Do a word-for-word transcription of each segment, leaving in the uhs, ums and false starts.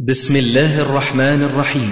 بسم الله الرحمن الرحيم.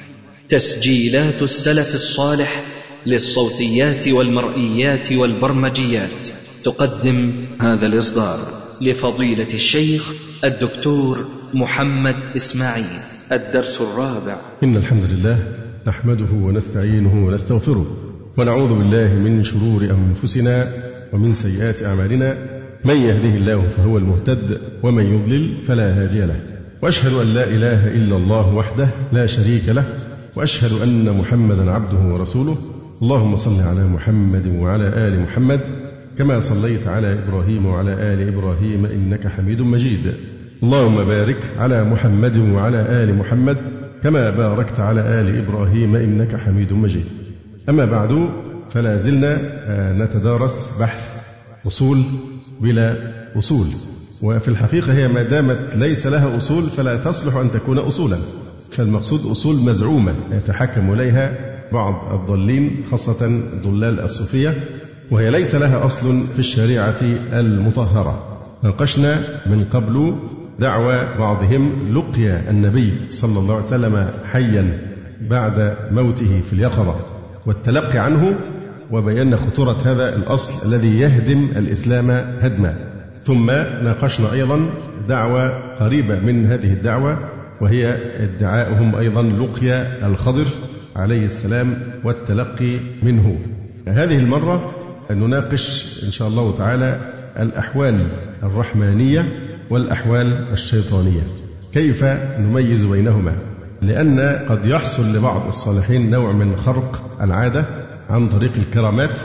تسجيلات السلف الصالح للصوتيات والمرئيات والبرمجيات تقدم هذا الإصدار لفضيلة الشيخ الدكتور محمد إسماعيل. الدرس الرابع. إن الحمد لله نحمده ونستعينه ونستغفره ونعوذ بالله من شرور أنفسنا ومن سيئات أعمالنا، من يهده الله فهو المهتد ومن يضلل فلا هادي له، وأشهد أن لا إله إلا الله وحده لا شريك له، وأشهد أن محمدا عبده ورسوله. اللهم صل على محمد وعلى آل محمد كما صليت على إبراهيم وعلى آل إبراهيم إنك حميد مجيد. اللهم بارك على محمد وعلى آل محمد كما باركت على آل إبراهيم إنك حميد مجيد. أما بعد، فلا زلنا نتدارس بحث أصول بلا أصول، وفي الحقيقة هي ما دامت ليس لها أصول فلا تصلح أن تكون أصولا، فالمقصود أصول مزعومة يتحكم إليها بعض الضالين خاصة ضلال الصوفية، وهي ليس لها أصل في الشريعة المطهرة. ناقشنا من قبل دعوى بعضهم لقيا النبي صلى الله عليه وسلم حيا بعد موته في اليقظة والتلقي عنه، وبينا خطورة هذا الأصل الذي يهدم الإسلام هدما. ثم ناقشنا أيضا دعوة قريبة من هذه الدعوة، وهي ادعاؤهم أيضا لقيا الخضر عليه السلام والتلقي منه. هذه المرة نناقش إن شاء الله تعالى الأحوال الرحمانية والأحوال الشيطانية، كيف نميز بينهما، لأن قد يحصل لبعض الصالحين نوع من خرق العادة عن طريق الكرامات،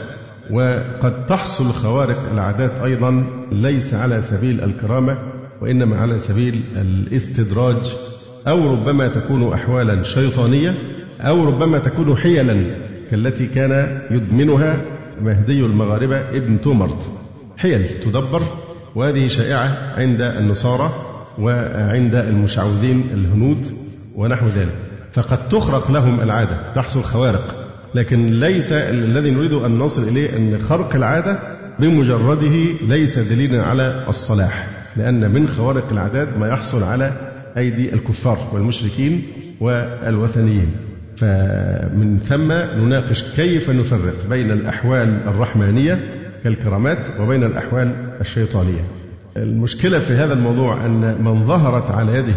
وقد تحصل خوارق العادات أيضا ليس على سبيل الكرامة وإنما على سبيل الاستدراج، أو ربما تكون أحوالا شيطانية، أو ربما تكون حيلا كالتي كان يدمنها مهدي المغاربة ابن تومرت، حيل تدبر، وهذه شائعة عند النصارى وعند المشعوذين الهنود ونحو ذلك، فقد تخرق لهم العادة، تحصل خوارق. لكن ليس الذي نريد أن نصل إليه أن خرق العادة بمجرده ليس دليلا على الصلاح، لأن من خوارق العادات ما يحصل على أيدي الكفار والمشركين والوثنيين. فمن ثم نناقش كيف نفرق بين الأحوال الرحمانية كالكرامات وبين الأحوال الشيطانية. المشكلة في هذا الموضوع أن من ظهرت على يده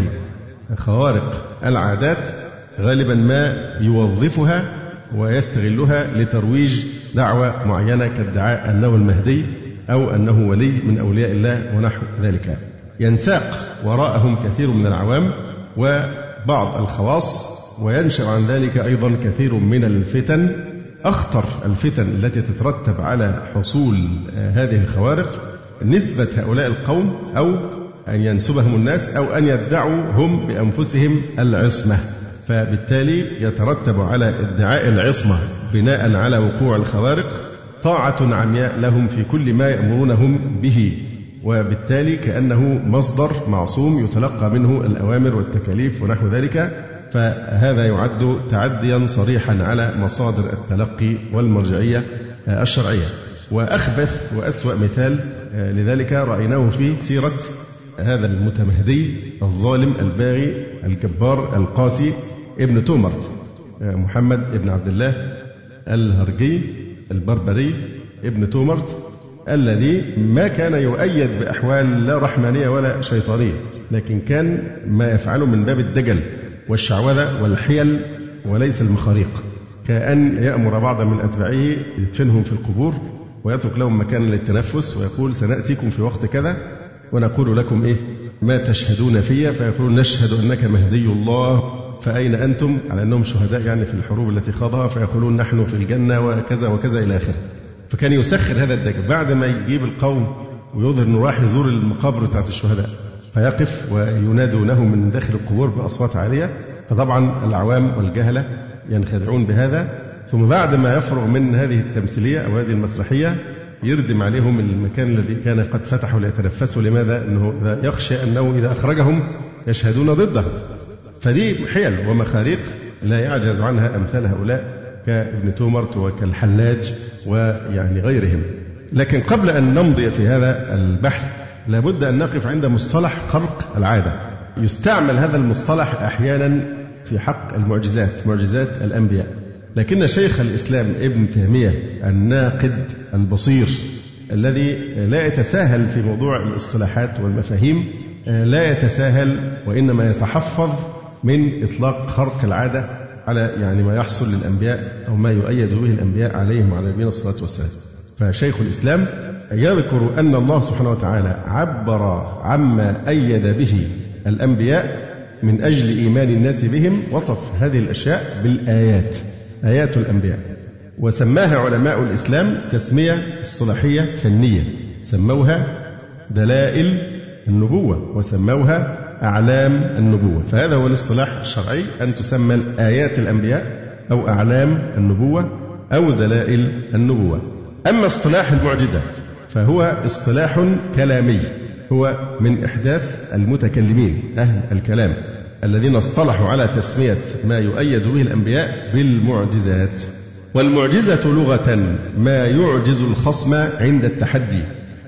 خوارق العادات غالبا ما يوظفها ويستغلها لترويج دعوة معينة كادعاء أنه المهدي أو أنه ولي من أولياء الله ونحو ذلك. ينساق وراءهم كثير من العوام وبعض الخواص، وينشأ عن ذلك أيضا كثير من الفتن. أخطر الفتن التي تترتب على حصول هذه الخوارق نسبة هؤلاء القوم، أو أن ينسبهم الناس، أو أن يدعوا هم بأنفسهم العصمة، فبالتالي يترتب على ادعاء العصمة بناء على وقوع الخوارق طاعة عمياء لهم في كل ما يأمرونهم به، وبالتالي كأنه مصدر معصوم يتلقى منه الأوامر والتكاليف ونحو ذلك. فهذا يعد تعديا صريحا على مصادر التلقي والمرجعية الشرعية. وأخبث وأسوأ مثال لذلك رأيناه في سيرة هذا المتمهدي الظالم الباغي الجبار القاسي ابن تومرت، محمد ابن عبد الله الهرجي البربري ابن تومرت، الذي ما كان يؤيد بأحوال لا رحمانية ولا شيطانية، لكن كان ما يفعله من باب الدجل والشعوذة والحيل وليس المخاريق، كأن يأمر بعض من أتباعه يدفنهم في القبور ويترك لهم مكان للتنفس، ويقول سنأتيكم في وقت كذا ونقول لكم إيه ما تشهدون فيا، فيقولون نشهد أنك مهدي الله فأين أنتم، على أنهم شهداء يعني في الحروب التي خاضها، فيقولون نحن في الجنة وكذا وكذا إلى آخره. فكان يسخر هذا الدجل بعد ما يجيب القوم ويظهر أنه راح يزور المقابر بتاعت الشهداء، فيقف وينادونه من داخل القبور بأصوات عالية، فطبعا العوام والجهلة ينخدعون بهذا. ثم بعد ما يفرغ من هذه التمثيلية أو هذه المسرحية يردم عليهم المكان الذي كان قد فتحوا ليتنفسوا. لماذا؟ أنه يخشى أنه إذا أخرجهم يشهدون ضده. فدي حيل ومخاريق لا يعجز عنها أمثال هؤلاء كابن تومرت وكالحلاج ويعني غيرهم. لكن قبل أن نمضي في هذا البحث لابد أن نقف عند مصطلح خرق العادة. يستعمل هذا المصطلح أحيانا في حق المعجزات، معجزات الأنبياء، لكن شيخ الإسلام ابن تيمية الناقد البصير الذي لا يتساهل في موضوع الاصطلاحات والمفاهيم، لا يتساهل وإنما يتحفظ من إطلاق خرق العادة على يعني ما يحصل للأنبياء أو ما يؤيد به الأنبياء عليهم وعلى نبينا الصلاة والسلام. فشيخ الإسلام يذكر أن الله سبحانه وتعالى عبر عما أيد به الأنبياء من أجل إيمان الناس بهم، وصف هذه الأشياء بالآيات، آيات الأنبياء، وسماها علماء الإسلام تسمية اصطلاحية فنية، سموها دلائل النبوة وسموها أعلام النبوة. فهذا هو الاصطلاح الشرعي، أن تسمى آيات الأنبياء أو أعلام النبوة أو دلائل النبوة. أما اصطلاح المعجزة فهو اصطلاح كلامي، هو من إحداث المتكلمين أهل الكلام الذين اصطلحوا على تسمية ما يؤيد به الأنبياء بالمعجزات. والمعجزة لغة ما يعجز الخصم عند التحدي،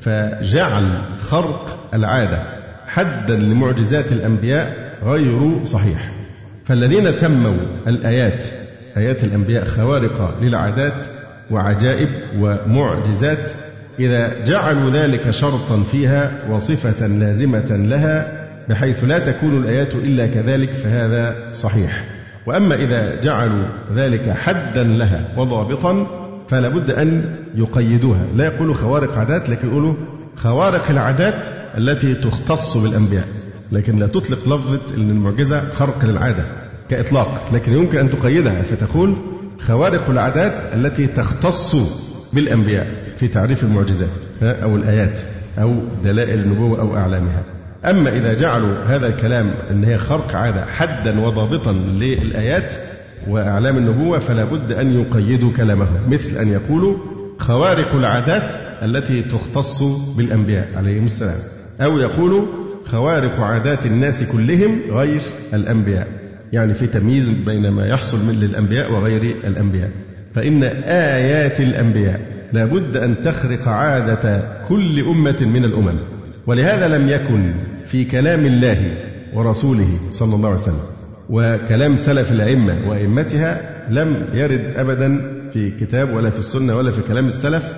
فجعل خرق العادة حدا لمعجزات الأنبياء غير صحيح. فالذين سموا الآيات آيات الأنبياء خوارق للعادات وعجائب ومعجزات، إذا جعلوا ذلك شرطا فيها وصفة لازمة لها بحيث لا تكون الآيات إلا كذلك فهذا صحيح. وأما إذا جعلوا ذلك حدا لها وضابطا فلا بد أن يقيدوها، لا يقولوا خوارق عادات لكن يقولوا خوارق العادات التي تختص بالأنبياء، لكن لا تطلق لفظة أن المعجزة خرق للعادة كإطلاق، لكن يمكن أن تقيدها فتقول خوارق العادات التي تختص بالأنبياء في تعريف المعجزات أو الآيات أو دلائل النبوة أو أعلامها. أما إذا جعلوا هذا الكلام أن هي خرق عادة حدا وضابطا للآيات وأعلام النبوة فلا بد أن يقيدوا كلامهم، مثل أن يقولوا خوارق العادات التي تختص بالأنبياء عليهم السلام، أو يقولوا خوارق عادات الناس كلهم غير الأنبياء، يعني في تمييز بين ما يحصل من للأنبياء وغير الأنبياء. فإن آيات الأنبياء لا بد أن تخرق عادة كل أمة من الأمم، ولهذا لم يكن في كلام الله ورسوله صلى الله عليه وسلم وكلام سلف الأئمة وأئمتها لم يرد أبدا في كتاب ولا في السنة ولا في كلام السلف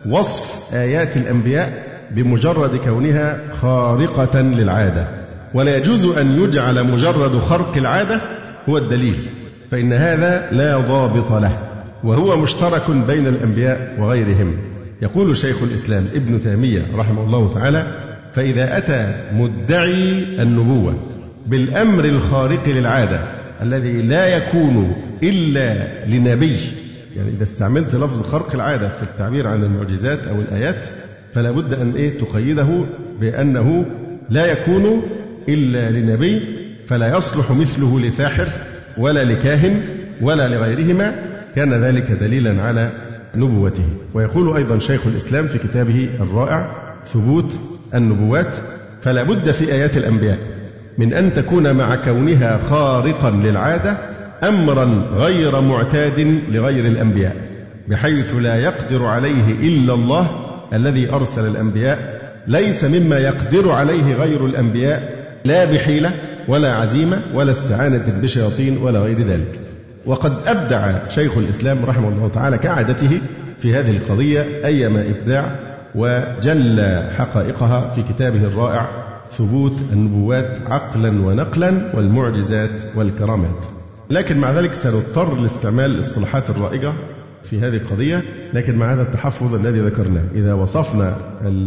وصف آيات الأنبياء بمجرد كونها خارقة للعادة، ولا يجوز أن يجعل مجرد خرق العادة هو الدليل، فإن هذا لا ضابط له، وهو مشترك بين الأنبياء وغيرهم. يقول شيخ الإسلام ابن تيمية رحمه الله تعالى: فإذا أتى مدعي النبوة بالأمر الخارق للعادة الذي لا يكون إلا لنبي، يعني إذا استعملت لفظ خرق العادة في التعبير عن المعجزات أو الآيات فلا بد أن إيه تقيده بأنه لا يكون إلا لنبي، فلا يصلح مثله لساحر ولا لكاهن ولا لغيرهما، كان ذلك دليلا على نبوته. ويقول أيضا شيخ الإسلام في كتابه الرائع ثبوت النبوات: فلا بد في آيات الأنبياء من أن تكون مع كونها خارقا للعادة أمرا غير معتاد لغير الأنبياء، بحيث لا يقدر عليه إلا الله الذي أرسل الأنبياء، ليس مما يقدر عليه غير الأنبياء لا بحيلة ولا عزيمة ولا استعانة بشياطين ولا غير ذلك. وقد أبدع شيخ الإسلام رحمه الله تعالى كعادته في هذه القضية أيما إبداع، وجل حقائقها في كتابه الرائع ثبوت النبوات عقلا ونقلا والمعجزات والكرامات. لكن مع ذلك سنضطر لاستعمال الاصطلاحات الرائجة في هذه القضية، لكن مع هذا التحفظ الذي ذكرناه، إذا وصفنا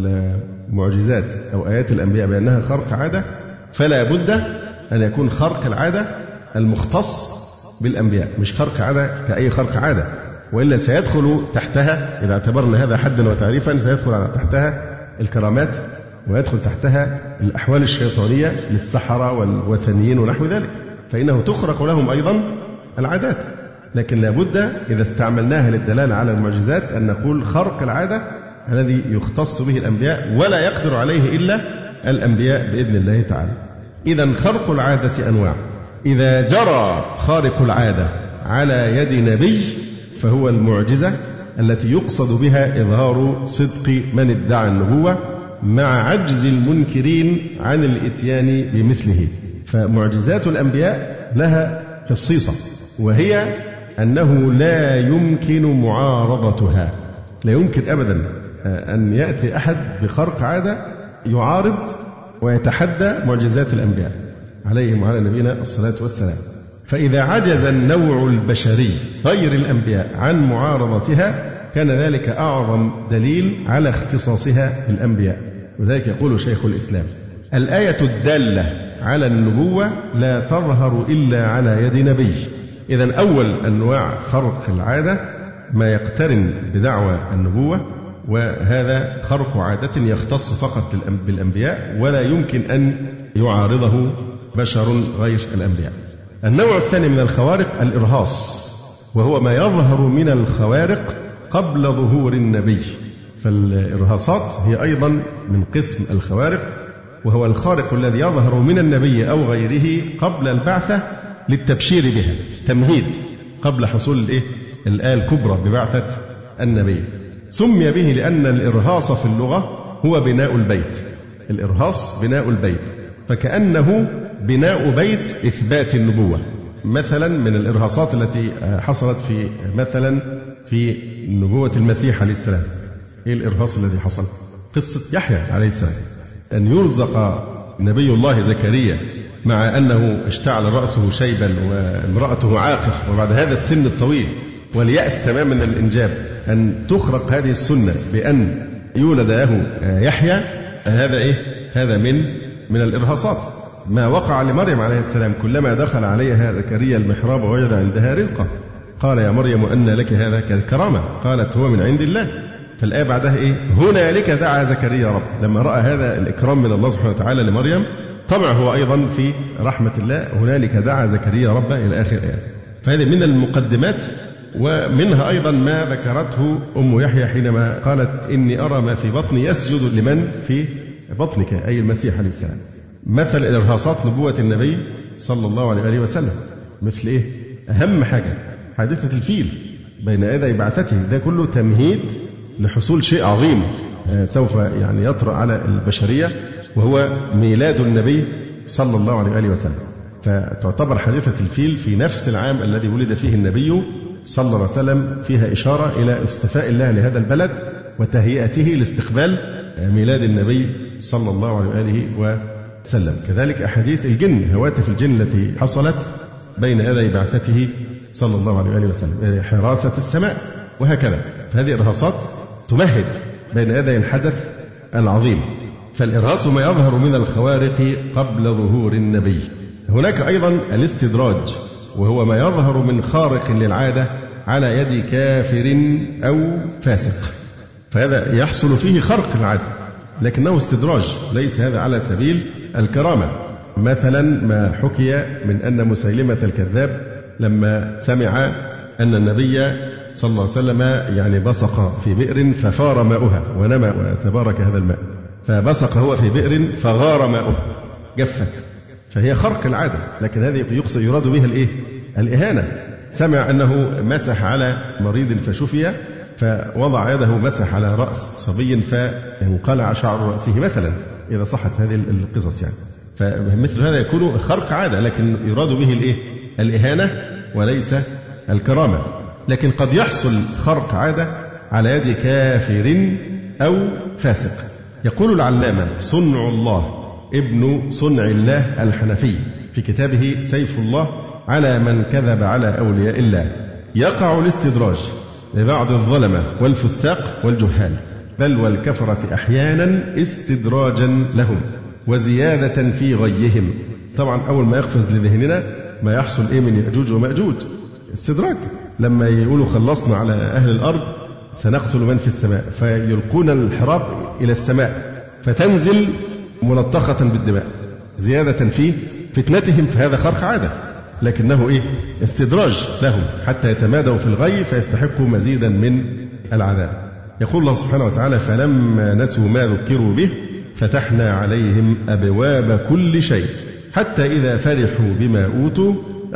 المعجزات أو آيات الأنبياء بأنها خرق عادة فلا بد أن يكون خرق العادة المختص بالأنبياء، مش خرق عادة كأي خرق عادة، وإلا سيدخل تحتها إذا اعتبرنا هذا حدا وتعريفا سيدخل تحتها الكرامات ويدخل تحتها الأحوال الشيطانية للسحرة والوثنيين ونحو ذلك، فإنه تخرق لهم أيضا العادات. لكن لا بد إذا استعملناها للدلالة على المعجزات أن نقول خرق العادة الذي يختص به الأنبياء ولا يقدر عليه إلا الأنبياء بإذن الله تعالى. إذن خرق العادة أنواع: إذا جرى خارق العادة على يد نبي فهو المعجزة التي يقصد بها إظهار صدق من ادعى النبوة مع عجز المنكرين عن الإتيان بمثله، فمعجزات الأنبياء لها خصيصة، وهي أنه لا يمكن معارضتها. لا يمكن أبدا أن يأتي أحد بخرق عادة يعارض ويتحدى معجزات الأنبياء عليهم وعلى نبينا الصلاة والسلام. فإذا عجز النوع البشري غير الأنبياء عن معارضتها كان ذلك أعظم دليل على اختصاصها بالأنبياء. وذلك يقول شيخ الإسلام: الآية الدالة على النبوة لا تظهر إلا على يد نبي. إذن أول أنواع خرق العادة ما يقترن بدعوى النبوة، وهذا خرق عادة يختص فقط بالأنبياء ولا يمكن أن يعارضه بشر غير الأنبياء. النوع الثاني من الخوارق الإرهاص، وهو ما يظهر من الخوارق قبل ظهور النبي. فالإرهاصات هي أيضا من قسم الخوارق، وهو الخارق الذي يظهر من النبي أو غيره قبل البعثة للتبشير بها، تمهيد قبل حصول الإيه؟ الآية الكبرى ببعثة النبي. سمي به لأن الإرهاص في اللغة هو بناء البيت. الإرهاص بناء البيت، فكأنه بناء بيت إثبات النبوة. مثلا من الإرهاصات التي حصلت في مثلا في نبوة المسيح عليه السلام. إيه الإرهاص الذي حصل؟ قصة يحيى عليه السلام، أن يرزق نبي الله زكريا مع أنه اشتعل رأسه شيبا وامرأته عاقر، وبعد هذا السن الطويل واليأس تماما من الإنجاب، أن تخرق هذه السنة بأن يولد له يحيى. هذا إيه؟ هذا من من الإرهاصات. ما وقع لمريم عليه السلام كلما دخل عليها زكريا المحراب ووجد عندها رزقا قال يا مريم أن لك هذا؟ كالكرامة. قالت هو من عند الله. فالآية بعدها إيه؟ هنالك دعا زكريا رب. لما رأى هذا الإكرام من الله سبحانه وتعالى لمريم طمع هو أيضا في رحمة الله. هنالك دعا زكريا ربه إلى آخر الآية. فهذه من المقدمات. ومنها أيضا ما ذكرته أم يحيى حينما قالت إني أرى ما في بطني يسجد لمن في بطنك، أي المسيح عليه السلام. مثل الإرهاصات نبوة النبي صلى الله عليه وسلم مثل إيه؟ أهم حاجة حادثة الفيل بين يدي بعثته. ده كله تمهيد لحصول شيء عظيم سوف يعني يطرأ على البشرية، وهو ميلاد النبي صلى الله عليه وسلم. فتعتبر حادثة الفيل في نفس العام الذي ولد فيه النبي صلى الله عليه وسلم فيها إشارة إلى اصطفاء الله لهذا البلد وتهيئته لاستقبال ميلاد النبي صلى الله عليه وسلم. كذلك أحاديث الجن، هواتف الجن التي حصلت بين يدي بعثته صلى الله عليه وسلم، حراسة السماء وهكذا. فهذه إرهاصات تمهد بين يدي الحدث العظيم. فالإرهاص ما يظهر من الخوارق قبل ظهور النبي. هناك أيضا الاستدراج، وهو ما يظهر من خارق للعادة على يد كافر أو فاسق. فهذا يحصل فيه خرق العادة لكنه استدراج، ليس هذا على سبيل الكرامة. مثلا ما حكي من أن مسيلمة الكذاب لما سمع أن النبي صلى الله عليه وسلم يعني بصق في بئر ففار ماؤها ونمى وتبارك هذا الماء، فبصق هو في بئر فغار ماؤها جفت. فهي خرق العادة، لكن هذه يقصد يراد بها الإيه؟ الإهانة. سمع أنه مسح على مريض فشفي، فوضع يده مسح على رأس صبي فانقلع شعر رأسه مثلا، إذا صحت هذه القصص يعني. فمثل هذا يكون خرق عادة، لكن يراد به الإيه؟ الإهانة وليس الكرامة. لكن قد يحصل خرق عادة على يد كافر أو فاسق. يقول العلامة صنع الله ابن صنع الله الحنفي في كتابه سيف الله على من كذب على أولياء الله: يقع الاستدراج لبعض الظلمة والفساق والجهال، بل والكفرة أحيانا استدراجا لهم وزيادة في غيهم. طبعا أول ما يقفز لذهننا ما يحصل إيه من يأجوج ومأجوج، استدراج. لما يقولوا خلصنا على أهل الأرض سنقتل من في السماء، فيلقون الحراب إلى السماء فتنزل ملطخة بالدماء زيادة في فتنتهم. فهذا خرق عادة، لكنه إيه؟ استدراج لهم حتى يتمادوا في الغي فيستحقوا مزيدا من العذاب. يقول الله سبحانه وتعالى: فلما نسوا ما ذكروا به فتحنا عليهم أبواب كل شيء حتى إذا فرحوا بما أوتوا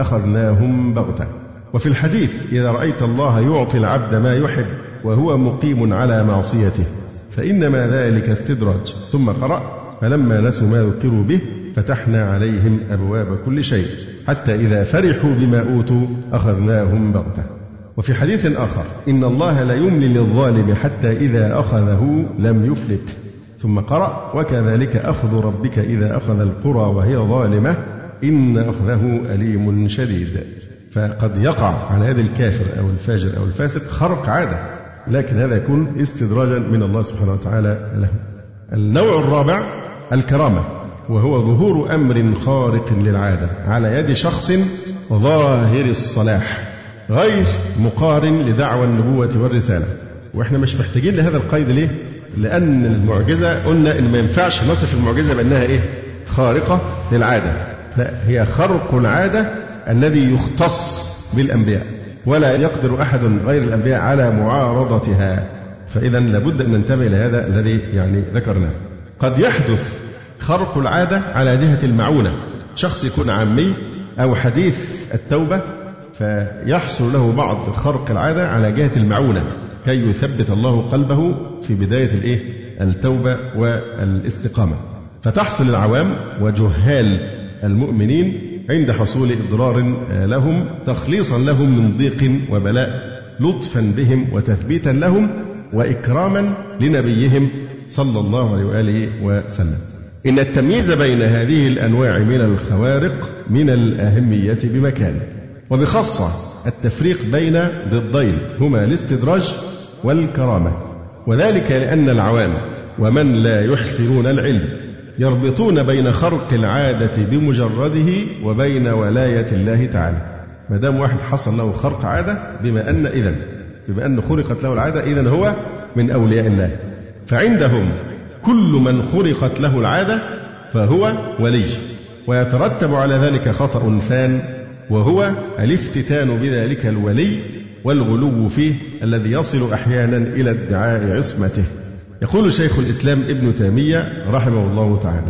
أخذناهم بغتة. وفي الحديث: إذا رأيت الله يعطي العبد ما يحب وهو مقيم على معصيته فإنما ذلك استدراج. ثم قرأ: فلما نسوا ما ذكروا به فتحنا عليهم أبواب كل شيء حتى إذا فرحوا بما أوتوا أخذناهم بغتة. وفي حديث آخر إن الله لا يملي للظالم حتى إذا أخذه لم يفلت. ثم قرأ وكذلك أخذ ربك إذا أخذ القرى وهي ظالمة إن أخذه أليم شديد. فقد يقع على يد الكافر أو الفاجر أو الفاسق خرق عادة، لكن هذا يكون استدراجا من الله سبحانه وتعالى له. النوع الرابع الكرامة، وهو ظهور أمر خارق للعادة على يد شخص ظاهر الصلاح غير مقارن لدعوى النبوة والرسالة. وإحنا مش محتاجين لهذا القيد ليه؟ لأن المعجزة قلنا إن ما ينفعش نصف المعجزة بأنها إيه؟ خارقة للعادة، لا، هي خرق العادة الذي يختص بالأنبياء، ولا يقدر أحد غير الأنبياء على معارضتها. فإذا لابد أن ننتبه لهذا الذي يعني ذكرناه. قد يحدث خرق العادة على جهة المعونة، شخص يكون عامي أو حديث التوبة فيحصل له بعض خرق العادة على جهة المعونة كي يثبت الله قلبه في بداية الإيه؟ التوبة والاستقامة. فتحصل العوام وجهال المؤمنين عند حصول إضرار لهم تخليصا لهم من ضيق وبلاء، لطفا بهم وتثبيتا لهم وإكراما لنبيهم صلى الله عليه وآله وسلم. إن التمييز بين هذه الأنواع من الخوارق من الأهمية بمكان، وبخاصة التفريق بين ضدين هما الاستدراج والكرامة، وذلك لأن العوام ومن لا يحسنون العلم يربطون بين خرق العادة بمجرده وبين ولاية الله تعالى. ما دام واحد حصل له خرق عادة بما أن إذن بما أن خرقت له العادة إذن هو من أولياء الله، فعندهم كل من خرقت له العادة فهو ولي، ويترتب على ذلك خطأ ثان وهو الافتتان بذلك الولي والغلو فيه الذي يصل أحيانا إلى ادعاء عصمته. يقول شيخ الإسلام ابن تيمية رحمه الله تعالى: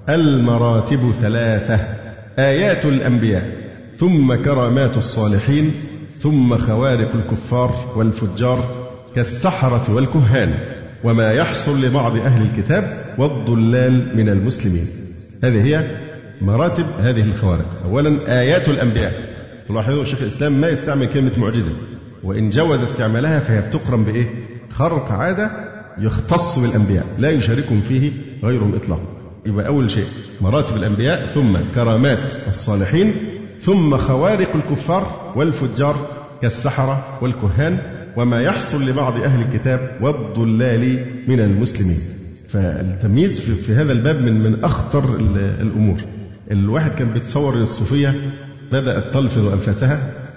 المراتب ثلاثة: آيات الأنبياء، ثم كرامات الصالحين، ثم خوارق الكفار والفجار كالسحرة والكهان، وما يحصل لبعض أهل الكتاب والضلال من المسلمين. هذه هي مراتب هذه الخوارق. أولا آيات الأنبياء، تلاحظوا شيخ الإسلام ما يستعمل كلمة معجزة، وإن جوز استعمالها فهي بتقرن بإيه؟ خرق عادة يختص بالأنبياء لا يشاركهم فيه غيرهم إطلاقا. يبقى أول شيء مراتب الأنبياء، ثم كرامات الصالحين، ثم خوارق الكفار والفجار كالسحرة والكهان، وما يحصل لبعض أهل الكتاب والضلال من المسلمين. فالتمييز في هذا الباب من من أخطر الأمور. الواحد كان بيتصور أن الصوفية بدأت تلفظ أنفاسها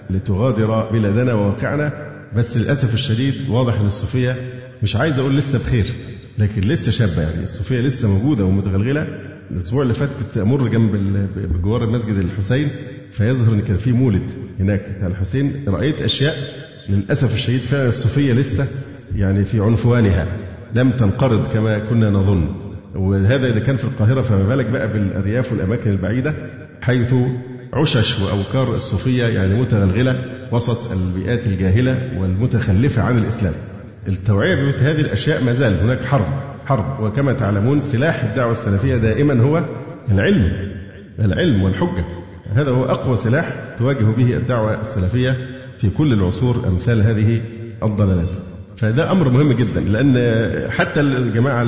لتغادر بلادنا وواقعنا، بس للأسف الشديد واضح أن الصوفية مش عايز أقول لسه بخير، لكن لسه شابة، يعني الصوفية لسه موجودة ومتغلغلة. الأسبوع اللي فات كنت أمر جنب بجوار المسجد الحسين، فيظهر أن كان في مولد هناك بتاع الحسين، رأيت أشياء للأسف الشديد فعلا الصوفية لسه يعني في عنفوانها لم تنقرض كما كنا نظن. وهذا إذا كان في القاهرة، فما بالك بقى بالأرياف والأماكن البعيدة حيث عشش وأوكار الصوفية يعني متغلغلة وسط البيئات الجاهلة والمتخلفة عن الإسلام. التوعية بمثل هذه الأشياء ما زال هناك حرب حرب وكما تعلمون سلاح الدعوة السلفية دائما هو العلم العلم والحجة. هذا هو أقوى سلاح تواجه به الدعوة السلفية في كل العصور أمثال هذه الضلالات. فده أمر مهم جدا، لأن حتى الجماعة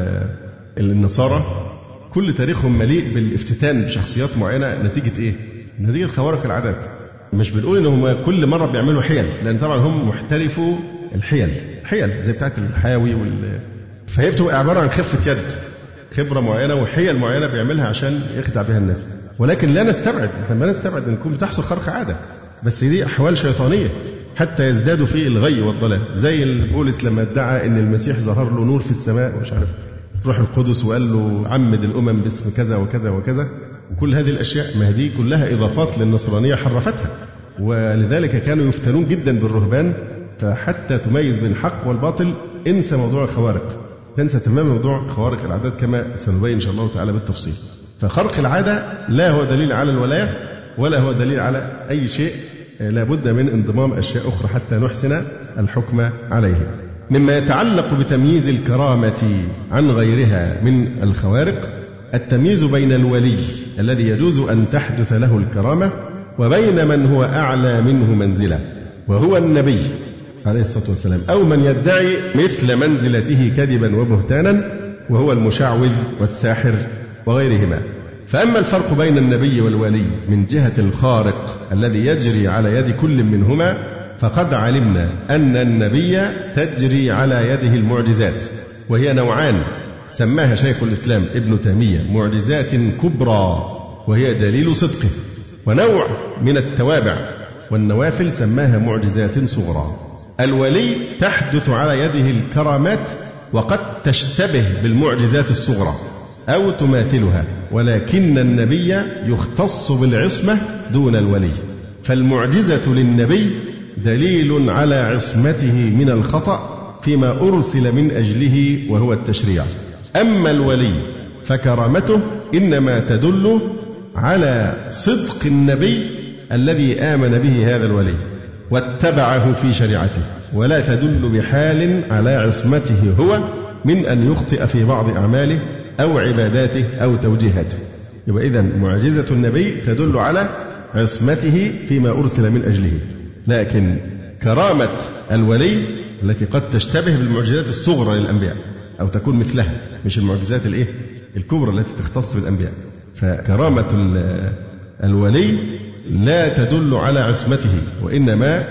النصارى كل تاريخهم مليء بالافتتان بشخصيات معينة نتيجة إيه؟ نتيجة خوارق العادات. مش بنقول إنهم كل مرة بيعملوا حيل، لأن طبعا هم محترفوا الحيل حيل زي بتاعت الحيوي وال... فهي بتبقى عبارة عن خفة يد، خبرة معينة وحيل معينة بيعملها عشان يخدع بها الناس. ولكن لا نستبعد، احنا ما نستبعد أن يكون بتحصل خرق عادة، بس دي أحوال شيطانية حتى يزدادوا في الغي والضلال. زي البولس لما ادعى أن المسيح ظهر له نور في السماء ومش عارف روح القدس وقال له عمد الأمم باسم كذا وكذا وكذا، وكل هذه الأشياء ما دي كلها إضافات للنصرانية حرفتها. ولذلك كانوا يفتنون جدا بالرهبان، فحتى تميز بين الحق والباطل انسى موضوع الخوارق، تنسى تماما موضوع خوارق العادات كما سنبين إن شاء الله تعالى بالتفصيل. فخرق العادة لا هو دليل على الولاية ولا هو دليل على أي شيء، لا بد من انضمام أشياء أخرى حتى نحسن الحكم عليه. مما يتعلق بتمييز الكرامة عن غيرها من الخوارق التمييز بين الولي الذي يجوز أن تحدث له الكرامة وبين من هو أعلى منه منزلة وهو النبي عليه الصلاة والسلام، أو من يدعي مثل منزلته كذبا وبهتانا وهو المشعوذ والساحر وغيرهما. فأما الفرق بين النبي والولي من جهة الخارق الذي يجري على يد كل منهما، فقد علمنا أن النبي تجري على يده المعجزات، وهي نوعان سماها شيخ الإسلام ابن تيمية معجزات كبرى وهي دليل صدقه، ونوع من التوابع والنوافل سماها معجزات صغرى. الولي تحدث على يده الكرامات وقد تشتبه بالمعجزات الصغرى أو تماثلها، ولكن النبي يختص بالعصمة دون الولي، فالمعجزة للنبي دليل على عصمته من الخطأ فيما أرسل من أجله وهو التشريع. أما الولي فكرامته إنما تدل على صدق النبي الذي آمن به هذا الولي واتبعه في شريعته، ولا تدل بحال على عصمته هو من أن يخطئ في بعض أعماله أو عباداته أو توجيهاته. يبقى إذن معجزة النبي تدل على عصمته فيما أرسل من أجله، لكن كرامة الولي التي قد تشتبه بالمعجزات الصغرى للأنبياء أو تكون مثلها، مش المعجزات الإيه الكبرى التي تختص بالأنبياء، فكرامة الولي لا تدل على عصمته وإنما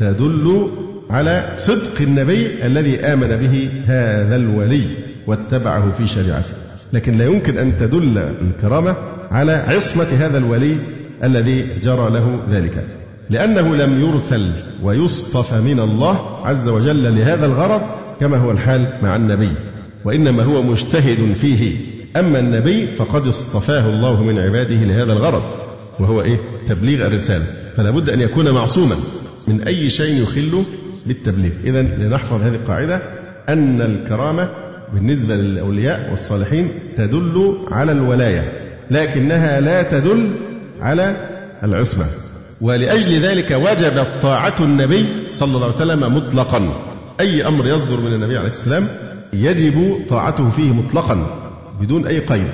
تدل على صدق النبي الذي آمن به هذا الولي واتبعه في شريعته، لكن لا يمكن أن تدل الكرامة على عصمة هذا الولي الذي جرى له ذلك، لأنه لم يرسل ويصطفى من الله عز وجل لهذا الغرض كما هو الحال مع النبي، وإنما هو مجتهد فيه. أما النبي فقد اصطفاه الله من عباده لهذا الغرض وهو إيه؟ تبليغ الرسالة، فلا بد أن يكون معصوما من أي شيء يخل بالتبليغ. إذن لنحفظ هذه القاعدة أن الكرامة بالنسبة للأولياء والصالحين تدل على الولاية، لكنها لا تدل على العصمة، ولأجل ذلك وجبت طاعة النبي صلى الله عليه وسلم مطلقا. أي أمر يصدر من النبي عليه السلام يجب طاعته فيه مطلقا بدون أي قيد،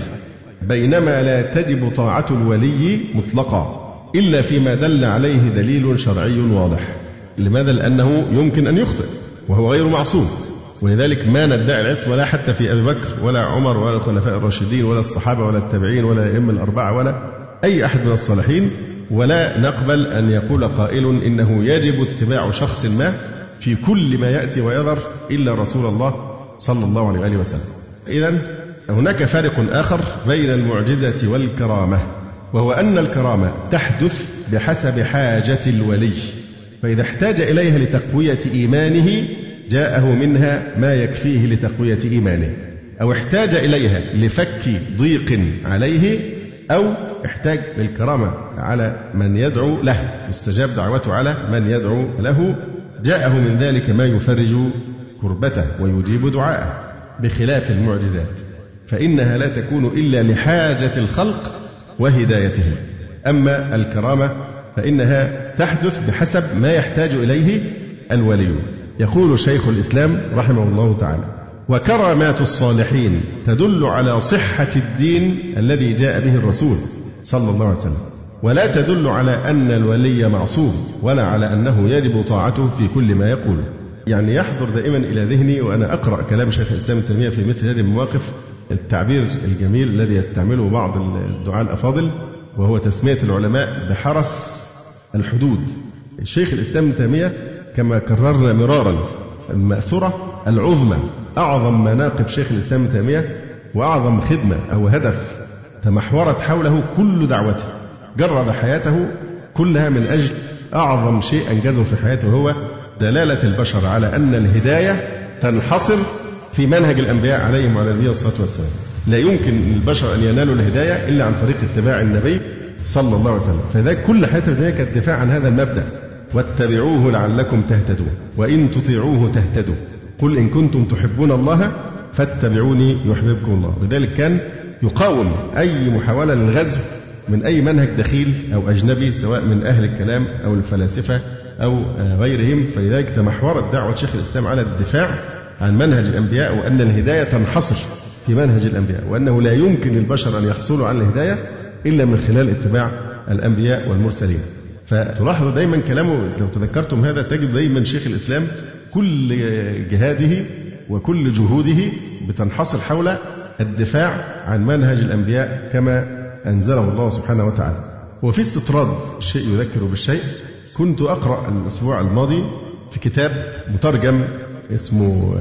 بينما لا تجب طاعة الولي مطلقا إلا فيما دل عليه دليل شرعي واضح. لماذا؟ لأنه يمكن أن يخطئ وهو غير معصوم، ولذلك ما ندعي العصمة لا حتى في أبي بكر ولا عمر ولا الخلفاء الراشدين ولا الصحابة ولا التابعين ولا الأئمة الأربعة ولا أي أحد من الصالحين، ولا نقبل أن يقول قائل إنه يجب اتباع شخص ما في كل ما يأتي ويذر إلا رسول الله صلى الله عليه وآله وسلم. إذن هناك فارق آخر بين المعجزة والكرامة، وهو أن الكرامة تحدث بحسب حاجة الولي، فإذا احتاج إليها لتقوية إيمانه جاءه منها ما يكفيه لتقوية إيمانه، أو احتاج إليها لفك ضيق عليه، أو احتاج للكرامة على من يدعو له يستجاب دعوته على من يدعو له، جاءه من ذلك ما يفرج كربته ويجيب دعاءه، بخلاف المعجزات فإنها لا تكون إلا لحاجة الخلق وهدايتهم. أما الكرامة فإنها تحدث بحسب ما يحتاج إليه الولي. يقول شيخ الإسلام رحمه الله تعالى: وكرامات الصالحين تدل على صحة الدين الذي جاء به الرسول صلى الله عليه وسلم، ولا تدل على أن الولي معصوم ولا على أنه يجب طاعته في كل ما يقول. يعني يحضر دائما إلى ذهني وأنا أقرأ كلام شيخ الإسلام ابن تيمية في مثل هذه المواقف التعبير الجميل الذي يستعمله بعض الدعاة الأفاضل، وهو تسمية العلماء بحرس الحدود. الشيخ الإسلام ابن تيمية كما كررنا مرارا المأثورة العظمى، أعظم مناقب شيخ الإسلام ابن تيمية وأعظم خدمة أو هدف تمحورت حوله كل دعوته، جرد حياته كلها من أجل أعظم شيء أنجزه في حياته، هو دلالة البشر على أن الهداية تنحصر في منهج الأنبياء عليهم وعلى النبي صلى الله عليه وسلم. لا يمكن للبشر أن ينالوا الهداية إلا عن طريق اتباع النبي صلى الله عليه وسلم. فذلك كل حياته كانت دفاع عن هذا المبدأ: واتبعوه لعلكم تهتدون وإن تطيعوه تهتدوا قل إن كنتم تحبون الله فاتبعوني يحببكم الله. لذلك كان يقاوم أي محاولة للغزو من أي منهج دخيل أو أجنبي، سواء من أهل الكلام أو الفلاسفة أو غيرهم. فلذلك تمحورت دعوة شيخ الإسلام على الدفاع عن منهج الأنبياء، وأن الهداية تنحصر في منهج الأنبياء، وأنه لا يمكن للبشر أن يحصلوا على الهداية إلا من خلال اتباع الأنبياء والمرسلين. فتلاحظ دايما كلامه، لو تذكرتم هذا تجد دايما شيخ الإسلام كل جهاده وكل جهوده بتنحصر حول الدفاع عن منهج الأنبياء كما أنزله الله سبحانه وتعالى. وفي استطراد الشيء يذكر بالشيء، كنت أقرأ الأسبوع الماضي في كتاب مترجم اسمه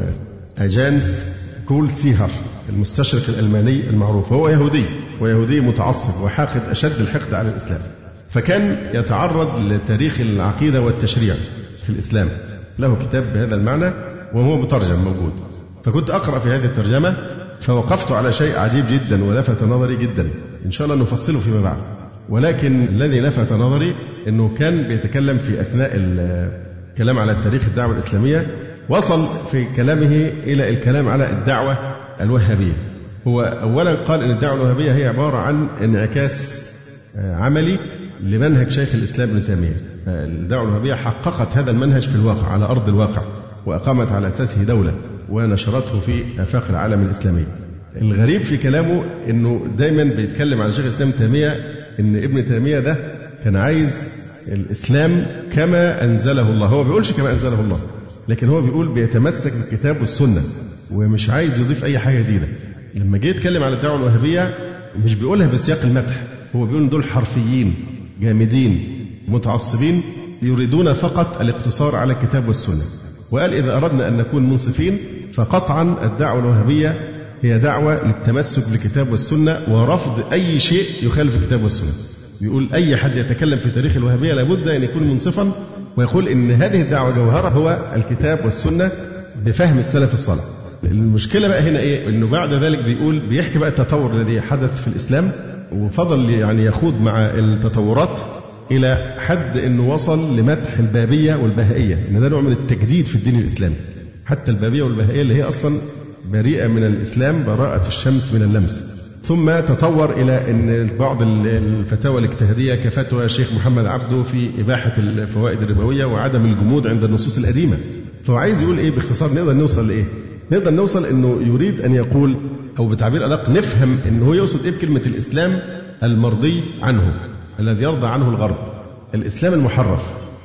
أجانس كول سيهر، المستشرق الألماني المعروف، هو يهودي ويهودي متعصب وحاقد أشد الحقد على الإسلام، فكان يتعرض لتاريخ العقيدة والتشريع في الإسلام، له كتاب بهذا المعنى وهو مترجم موجود. فكنت أقرأ في هذه الترجمة فوقفت على شيء عجيب جدا ولفت نظري جدا، إن شاء الله نفصله فيما بعد. ولكن الذي لفت نظري أنه كان بيتكلم في أثناء الكلام على تاريخ الدعوة الإسلامية، وصل في كلامه إلى الكلام على الدعوة الوهابية. هو أولا قال أن الدعوة الوهابية هي عبارة عن انعكاس عملي لمنهج شيخ الإسلام ابن تيمية. الدعوة الوهابية حققت هذا المنهج في الواقع على أرض الواقع، وأقامت على أساسه دولة ونشرته في آفاق العالم الإسلامي. الغريب في كلامه أنه دايما بيتكلم عن شيخ الإسلام ابن تيمية أن ابن تيمية ده كان عايز الإسلام كما أنزله الله. هو بيقولش كما أنزله الله، لكن هو بيقول بيتمسك بالكتاب والسنة ومش عايز يضيف أي حاجة جديدة. لما جه يتكلم عن الدعوة الوهابية مش بيقولها بسياق المدح، هو بيقول دول حرفيين جامدين متعصبين يريدون فقط الاقتصار على الكتاب والسنة. وقال إذا أردنا أن نكون منصفين فقطعا الدعوة الوهابية هي دعوة للتمسك بالكتاب والسنة ورفض أي شيء يخالف الكتاب والسنة. بيقول أي حد يتكلم في تاريخ الوهابية لابد أن يكون منصفا ويقول إن هذه الدعوة جوهرها هو الكتاب والسنة بفهم السلف الصالح. المشكلة بقى هنا إيه؟ إنه بعد ذلك بيقول بيحكي بقى التطور الذي حدث في الإسلام، وفضل يعني يخوض مع التطورات إلى حد إنه وصل لمدح البابية والبهائية، إن ده نوع من التجديد في الدين الإسلامي. حتى البابية والبهائية اللي هي أصلا بريئة من الإسلام براءة الشمس من اللمس، ثم تطور إلى أن بعض الفتاوى الاجتهادية كفتوى الشيخ محمد عبده في إباحة الفوائد الربوية وعدم الجمود عند النصوص القديمة. فهو عايز يقول إيه باختصار؟ نقدر نوصل لإيه؟ نقدر نوصل إنه يريد أن يقول، أو بتعبير أدق نفهم إنه هو يقصد إيه بكلمة الإسلام المرضي عنه الذي يرضى عنه الغرب. الإسلام المحرف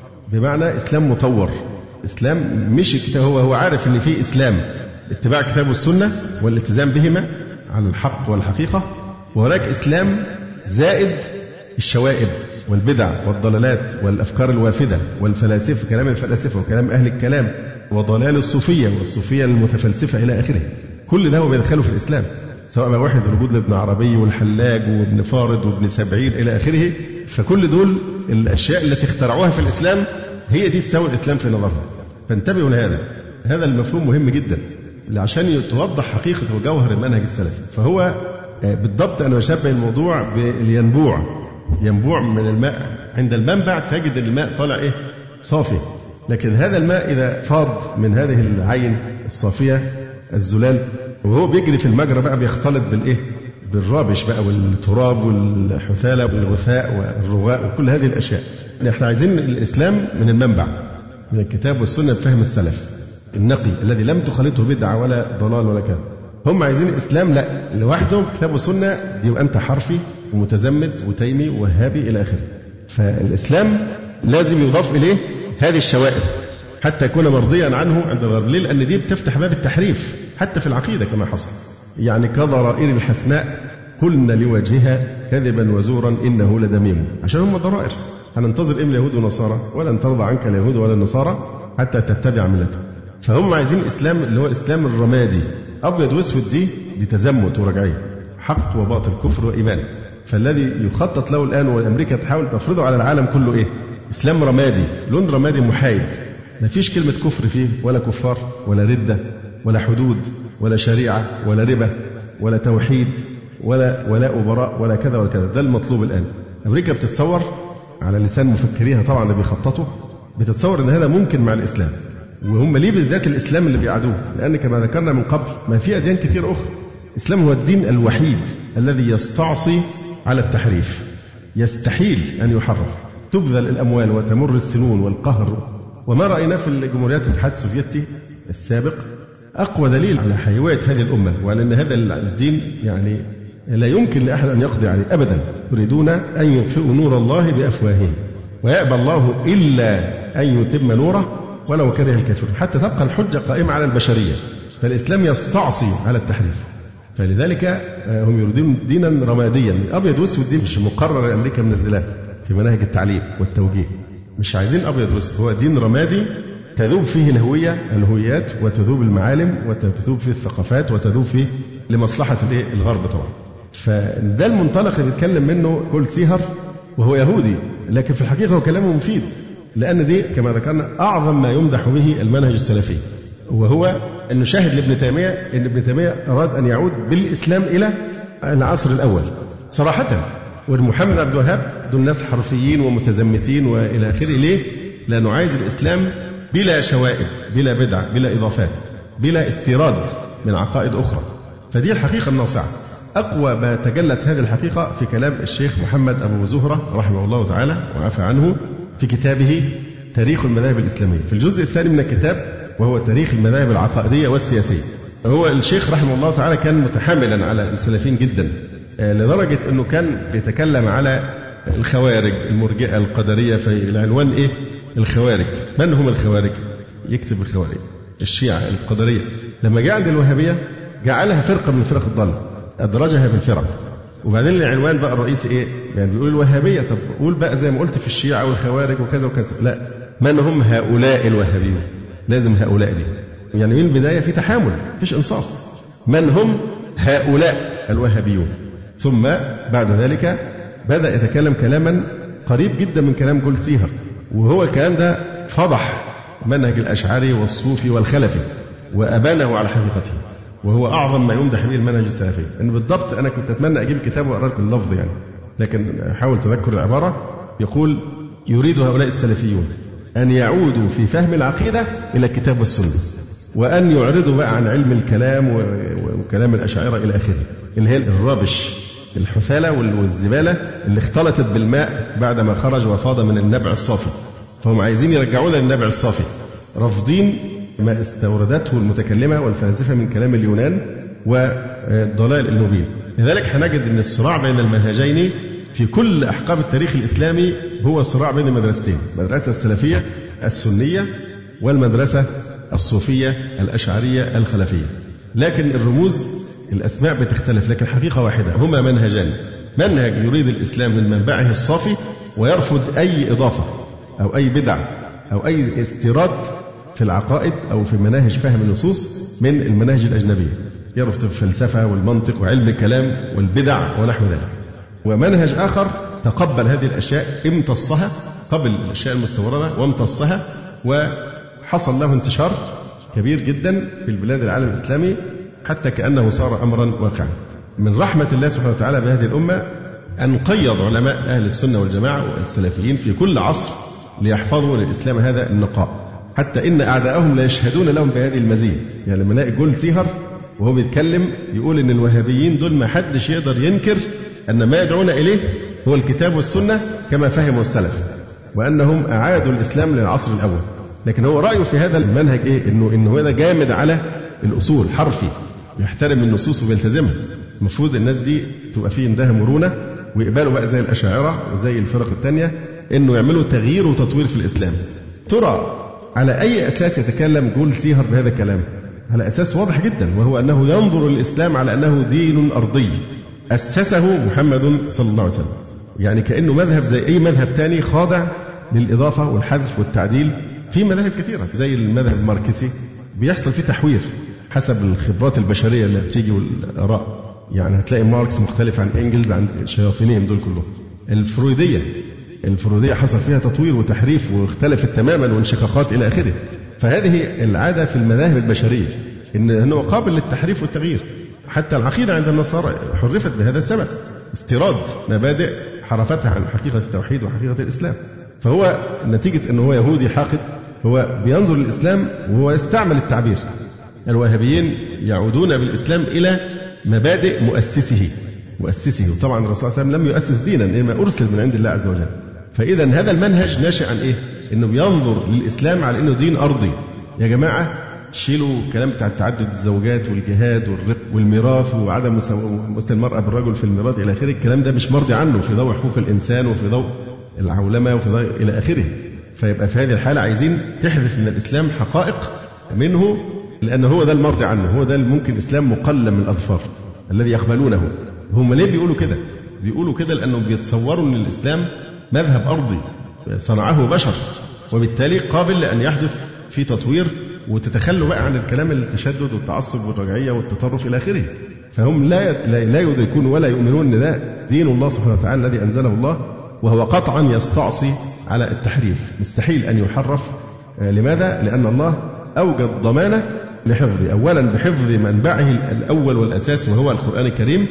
بمعنى إسلام مطور، إسلام مش كتاب، هو هو عارف إن في إسلام اتباع الكتاب والسنة والالتزام بهما على الحق والحقيقة، وهناك إسلام زائد الشوائب والبدع والضلالات والأفكار الوافدة والفلاسفة، كلام الفلاسفة وكلام أهل الكلام وضلال الصوفية والصوفية المتفلسفة إلى آخره. كل ده هو بيدخله في الإسلام، سواء ما وحد الوجود لابن عربي والحلاج وابن فارض وابن سبعين إلى آخره. فكل دول الأشياء التي اخترعوها في الإسلام هي دي تساوي الإسلام في نظرهم. فانتبهوا لهذا، هذا المفهوم مهم جدا عشان توضح حقيقة وجوهر المنهج السلفي. فهو بالضبط أنا بشبه الموضوع بالينبوع، ينبوع من الماء عند المنبع تجد الماء طالع إيه؟ صافي، لكن هذا الماء إذا فاض من هذه العين الصافية الزلال وهو بيجري في المجرى بقى بيختلط بالإيه؟ بالرابش بقى والتراب والحثالة والغثاء والرواء وكل هذه الأشياء. احنا عايزين الإسلام من المنبع، من الكتاب والسنة بفهم السلف النقي الذي لم تخلطه بدعة ولا ضلال ولا كذا. هم عايزين الإسلام لا لوحده كتاب وسنة، يبقى أنت حرفي ومتزمت وتيمي وهابي إلى آخره. فالإسلام لازم يضاف إليه هذه الشوائب حتى يكون مرضيا عنه عند الغرب. ليه؟ لأن دي بتفتح باب التحريف حتى في العقيدة كما حصل. يعني كضرائر الحسناء قلنا لوجهها كذبا وزورا إنه لدميم، عشان هم ضرائر. هننتظر إيه من اليهود والنصارى؟ ولن ترضى عنك اليهود ولا النصارى حتى تتبع ملتهم. فهم عايزين إسلام اللي هو الإسلام الرمادي، أبيض وأسود، دي بتزمت ورجعية، حق وباطل، كفر وإيمان. فالذي يخطط له الآن والأمريكا تحاول تفرضه على العالم كله إيه؟ إسلام رمادي، لون رمادي محايد، ما فيش كلمة كفر فيه ولا كفار ولا ردة ولا حدود ولا شريعة ولا ربا ولا توحيد ولا ولاء وبراء ولا كذا ولا كذا. ده المطلوب الآن. أمريكا بتتصور على لسان مفكريها طبعا اللي بيخططوا، بتتصور أن هذا ممكن مع الإسلام. وهم ليه بالذات الإسلام اللي بيعادوه؟ لأن كما ذكرنا من قبل ما في أديان كثير أخرى، الإسلام هو الدين الوحيد الذي يستعصي على التحريف، يستحيل أن يحرف. تبذل الأموال وتمر السنون والقهر، وما رأينا في الجمهوريات الاتحاد السوفيتي السابق أقوى دليل على حيوية هذه الأمة وعلى أن هذا الدين يعني لا يمكن لأحد أن يقضي عليه أبدا. يريدون أن يطفئوا نور الله بأفواههم ويأبى الله إلا أن يتم نوره ولو كره الكافرون، حتى تبقى الحجة قائمة على البشرية. فالإسلام يستعصي على التحريف، فلذلك هم يريدون دينا رماديا أبيض واسود. دين مش مقرر أمريكا منزلاه في مناهج التعليم والتوجيه، مش عايزين أبيض واسود، هو دين رمادي تذوب فيه الهوية الهويات وتذوب المعالم وتذوب فيه الثقافات وتذوب فيه لمصلحة الغرب طبعا. فده المنطلق اللي بيتكلم منه كول سيهر وهو يهودي، لكن في الحقيقة هو كلامه مفيد، لأن دي كما ذكرنا أعظم ما يمدح به المنهج السلفي، وهو أنه شاهد لابن تيمية أن ابن تيمية أراد أن يعود بالإسلام إلى العصر الأول صراحة. والمحمد عبد الوهاب دول ناس حرفيين ومتزمتين وإلى آخره. ليه؟ لأنه عايز الإسلام بلا شوائب، بلا بدع، بلا إضافات، بلا استيراد من عقائد أخرى. فدي الحقيقة الناصعة. أقوى ما تجلت هذه الحقيقة في كلام الشيخ محمد أبو زهرة رحمه الله تعالى وعفى عنه في كتابه تاريخ المذاهب الإسلامية في الجزء الثاني من الكتاب، وهو تاريخ المذاهب العقائدية والسياسية. هو الشيخ رحمه الله تعالى كان متحاملا على السلفيين جدا، لدرجة أنه كان بيتكلم على الخوارج المرجئة القدرية في العنوان إيه؟ الخوارج. من هم الخوارج؟ يكتب الخوارج الشيعة القدرية. لما جاء عند الوهابية جعلها فرقة من فرق الضال، أدرجها في الفرق. وبعدين العنوان بقى الرئيسي إيه؟ يعني بيقول الوهابية. طب قول بقى زي ما قلت في الشيعة والخوارج وكذا وكذا. لا، من هم هؤلاء الوهابيون؟ لازم هؤلاء دي، يعني من البداية في تحامل، فيش إنصاف. من هم هؤلاء الوهابيون؟ ثم بعد ذلك بدأ يتكلم كلاما قريب جدا من كلام كول سيهر، وهو الكلام ده فضح منهج الأشعري والصوفي والخلفي وأبانه على حقيقته، وهو أعظم ما يمدح به المنهج السلفي. إن بالضبط أنا كنت أتمنى أجيب كتاب وأقرأ لكم اللفظ يعني، لكن حاول تذكر العبارة. يقول: يريد هؤلاء السلفيون أن يعودوا في فهم العقيدة إلى الكتاب والسنة، وأن يعرضوا بقى عن علم الكلام وكلام الأشاعرة إلى آخره، اللي هي الرابش، الحثالة والزبالة اللي اختلطت بالماء بعدما خرج وفاض من النبع الصافي. فهم عايزين يرجعونا للنبع الصافي، رافضين ما استوردته المتكلمة والفلاسفة من كلام اليونان والضلال المبين. لذلك هنجد أن الصراع بين المنهجين في كل أحقاب التاريخ الإسلامي هو صراع بين مدرستين: المدرسة السلفية السنية والمدرسة الصوفية الأشعرية الخلفية. لكن الرموز الأسماء بتختلف، لكن الحقيقة واحدة، هما منهجان: منهج يريد الإسلام من منبعه الصافي ويرفض أي إضافة أو أي بدع أو أي استيراد في العقائد أو في مناهج فهم النصوص من المناهج الأجنبية، يرفض الفلسفة والمنطق وعلم الكلام والبدع ونحو ذلك. ومنهج آخر تقبل هذه الأشياء، امتصها، قبل الأشياء المستوردة وامتصها، وحصل له انتشار كبير جدا في البلاد العالم الإسلامي حتى كأنه صار أمرا واقعا. من رحمة الله سبحانه وتعالى بهذه الأمة أن قيض علماء أهل السنة والجماعة والسلفيين في كل عصر ليحفظوا للإسلام هذا النقاء، حتى إن أعداءهم لا يشهدون لهم بهذه المزية. يعني لما نلاقي كول سيهر وهو بيتكلم يقول إن الوهابيين دول ما حدش يقدر ينكر أن ما يدعون إليه هو الكتاب والسنة كما فهموا السلف، وأنهم أعادوا الإسلام للعصر الأول. لكن هو رأيه في هذا المنهج إيه؟ إنه إنه هذا جامد على الأصول، حرفي، يحترم النصوص وبيلتزمها. المفروض الناس دي تبقى فيه عندها مرونة ويقبلوا بقى زي الأشاعرة وزي الفرق التانية إنه يعملوا تغيير وتطوير في الإسلام. ترى على أي أساس يتكلم كول سيهر بهذا الكلام؟ على أساس واضح جدا، وهو أنه ينظر للإسلام على أنه دين أرضي أسسه محمد صلى الله عليه وسلم، يعني كأنه مذهب زي أي مذهب تاني خاضع للإضافة والحذف والتعديل. في مذاهب كثيرة زي المذهب الماركسي بيحصل فيه تحوير حسب الخبرات البشرية اللي بتيجي والآراء. يعني هتلاقي ماركس مختلف عن إنجلز عن شياطينهم دول كلهم. الفرويدية الفرويدية حصل فيها تطوير وتحريف واختلفت تماما وانشقاقات إلى آخره. فهذه العادة في المذاهب البشرية، إنه قابل للتحريف والتغيير. حتى العقيدة عند النصارى حرفت بهذا السبب، استيراد مبادئ حرفتها عن حقيقة التوحيد وحقيقة الإسلام. فهو نتيجة أنه هو يهودي حاقد، هو بينظر للإسلام وهو يستعمل التعبير. الوهابيين يعودون بالإسلام إلى مبادئ مؤسسه مؤسسه وطبعا الرسول صلى الله عليه وسلم لم يؤسس دينا، إنما أرسل من عند الله عز وجل. فإذا هذا المنهج ناشئ عن إيه؟ إنه بينظر للإسلام على إنه دين أرضي. يا جماعة شيلوا الكلام بتاع تعدد الزوجات والجهاد والرق والميراث وعدم مساواة المرأة بالرجل في الميراث إلى آخره. الكلام ده مش مرضي عنه في ضوء حقوق الإنسان وفي ضوء العولمة وفي ضوء إلى آخره. فيبقى في هذه الحالة عايزين تحذف من الإسلام حقائق منه، لأن هو ده المرضي عنه، هو ده ممكن إسلام مقلم من الأظفار الذي يقبلونه. هم ليه بيقولوا كده؟ بيقولوا كده لأنهم بيتصوروا أن الإسلام مذهب أرضي صنعه بشر، وبالتالي قابل لأن يحدث في تطوير، وتتخلوا بقى عن الكلام التشدد والتعصب والرجعية والتطرف إلى آخره. فهم لا لا يدركون ولا يؤمنون أن ده دين الله سبحانه وتعالى الذي أنزله الله، وهو قطعا يستعصي على التحريف، مستحيل أن يحرف. لماذا؟ لأن الله أوجد ضمانة لحفظه، أولا بحفظ منبعه الأول والأساس وهو القرآن الكريم.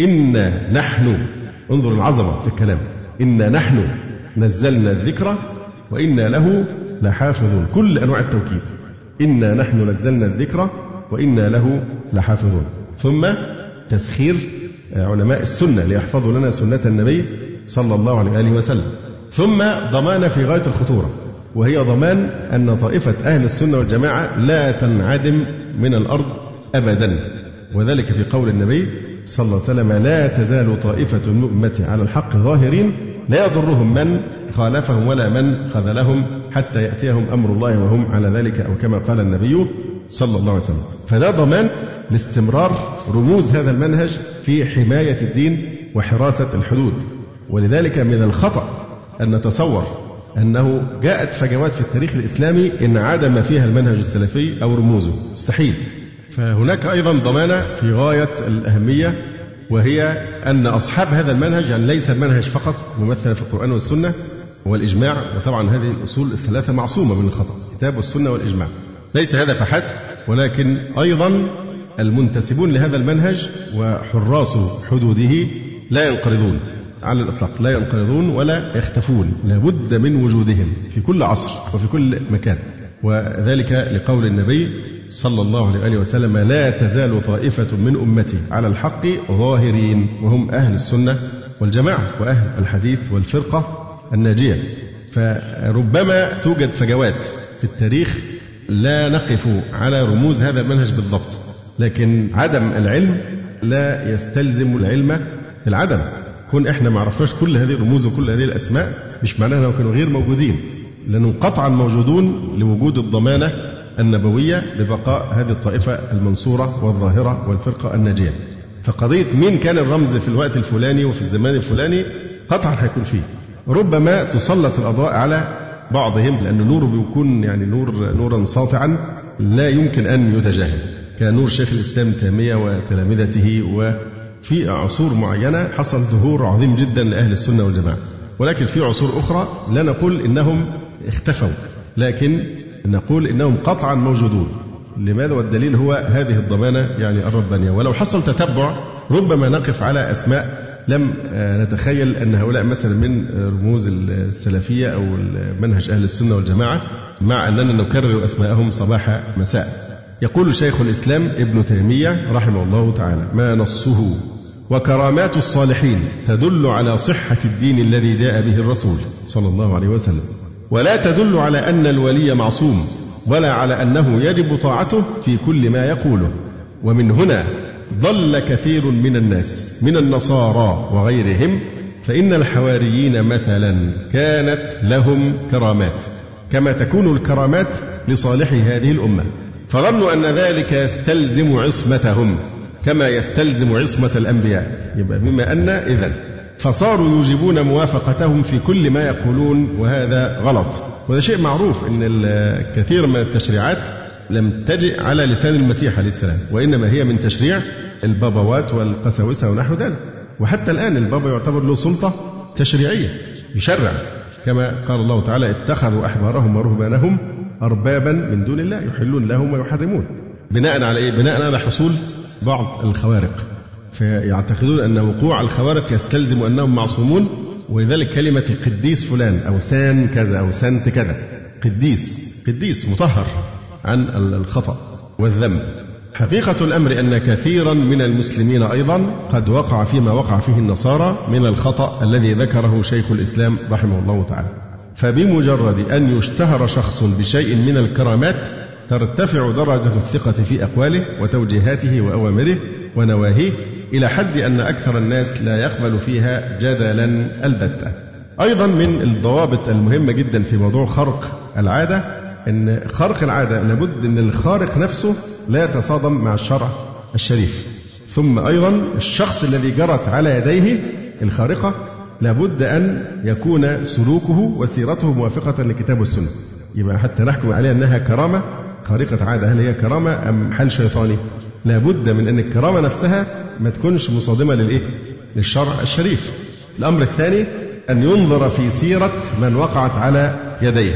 إنا نحن، انظر العظمة في الكلام، إنا نحن نزلنا الذكر وإنا له لحافظون، كل أنواع التوكيد، إنا نحن نزلنا الذكر وإنا له لحافظون. ثم تسخير علماء السنة ليحفظوا لنا سنة النبي صلى الله عليه وآله وسلم. ثم ضمان في غاية الخطورة، وهي ضمان أن طائفة أهل السنة والجماعة لا تنعدم من الأرض أبدا، وذلك في قول النبي صلى الله عليه وسلم: لا تزال طائفة من أمتي على الحق ظاهرين لا يضرهم من خالفهم ولا من خذلهم حتى يأتيهم أمر الله وهم على ذلك، أو كما قال النبي صلى الله عليه وسلم. فده ضمان لاستمرار رموز هذا المنهج في حماية الدين وحراسة الحدود. ولذلك من الخطأ أن نتصور أنه جاءت فجوات في التاريخ الإسلامي انعدم فيها المنهج السلفي أو رموزه، مستحيل. فهناك أيضا ضمانة في غاية الأهمية، وهي أن أصحاب هذا المنهج، يعني ليس المنهج فقط ممثل في القرآن والسنة والإجماع، وطبعا هذه الأصول الثلاثة معصومة من الخطأ، الكتاب والسنة والإجماع، ليس هذا فحسب، ولكن أيضا المنتسبون لهذا المنهج وحراس حدوده لا ينقرضون على الإطلاق، لا ينقرضون ولا يختفون، لابد من وجودهم في كل عصر وفي كل مكان. وذلك لقول النبي صلى الله عليه وآله وسلم: لا تزال طائفة من أمتي على الحق ظاهرين، وهم أهل السنة والجماعة وأهل الحديث والفرقة الناجية. فربما توجد فجوات في التاريخ لا نقف على رموز هذا المنهج بالضبط، لكن عدم العلم لا يستلزم العلم العدم. كون احنا ما عرفناش كل هذه الرموز وكل هذه الأسماء مش معناها أنهم كانوا غير موجودين، لأنهم قطعا موجودون لوجود الضمانة النبوية ببقاء هذه الطائفة المنصورة والظاهرة والفرقة الناجية. فقضية مين كان الرمز في الوقت الفلاني وفي الزمان الفلاني قطعا هيكون فيه، ربما تسلط الأضواء على بعضهم، لأن نوره بيكون يعني نور نورا ساطعا لا يمكن أن يتجاهل، كنور شيخ الإسلام تيمية وتلامذته. وفي عصور معينة حصل ظهور عظيم جدا لأهل السنة والجماعة، ولكن في عصور أخرى لا نقول إنهم اختفوا، لكن نقول إنهم قطعا موجودون. لماذا؟ والدليل هو هذه الضمانة يعني الربانية. ولو حصل تتبع ربما نقف على أسماء لم نتخيل أن هؤلاء مثلا من رموز السلفية أو منهج أهل السنة والجماعة، مع أننا نكرر أسماءهم صباح مساء. يقول شيخ الإسلام ابن تيمية رحمه الله تعالى: ما نصه وكرامات الصالحين تدل على صحة الدين الذي جاء به الرسول صلى الله عليه وسلم، ولا تدل على أن الولي معصوم، ولا على أنه يجب طاعته في كل ما يقوله. ومن هنا ضل كثير من الناس من النصارى وغيرهم، فإن الحواريين مثلا كانت لهم كرامات كما تكون الكرامات لصالح هذه الأمة، فظنوا أن ذلك يستلزم عصمتهم كما يستلزم عصمة الأنبياء. يبقى بما أن إذن فصاروا يوجبون موافقتهم في كل ما يقولون، وهذا غلط. وهذا شيء معروف أن الكثير من التشريعات لم تجئ على لسان المسيح عليه السلام، وإنما هي من تشريع البابوات والقساوسة ونحو ذلك. وحتى الآن البابا يعتبر له سلطة تشريعية، يشرع، كما قال الله تعالى: اتخذوا أحبارهم ورهبانهم أربابا من دون الله يحلون لهم ويحرمون. بناء على إيه؟ بناء على حصول بعض الخوارق، فيعتقدون أن وقوع الخوارق يستلزم أنهم معصومون. ولذلك كلمة قديس فلان أو سان كذا أو سنت كذا، قديس قديس مطهر عن الخطأ والذنب. حقيقة الأمر أن كثيرا من المسلمين أيضا قد وقع فيما وقع فيه النصارى من الخطأ الذي ذكره شيخ الإسلام رحمه الله تعالى. فبمجرد أن يشتهر شخص بشيء من الكرامات ترتفع درجة الثقة في أقواله وتوجيهاته وأوامره ونواهيه إلى حد أن أكثر الناس لا يقبل فيها جدلا البتة. أيضا من الضوابط المهمة جدا في موضوع خرق العادة أن خرق العادة لابد أن الخارق نفسه لا يتصادم مع الشرع الشريف. ثم أيضا الشخص الذي جرت على يديه الخارقة لابد أن يكون سلوكه وسيرته موافقة للكتاب والسنة. يبقى حتى نحكم عليها أنها كرامة خارقة عادة، هل هي كرامة أم حل شيطاني؟ لابد من أن الكرامة نفسها ما تكونش مصادمة للإيه؟ للشرع الشريف. الأمر الثاني أن ينظر في سيرة من وقعت على يديه،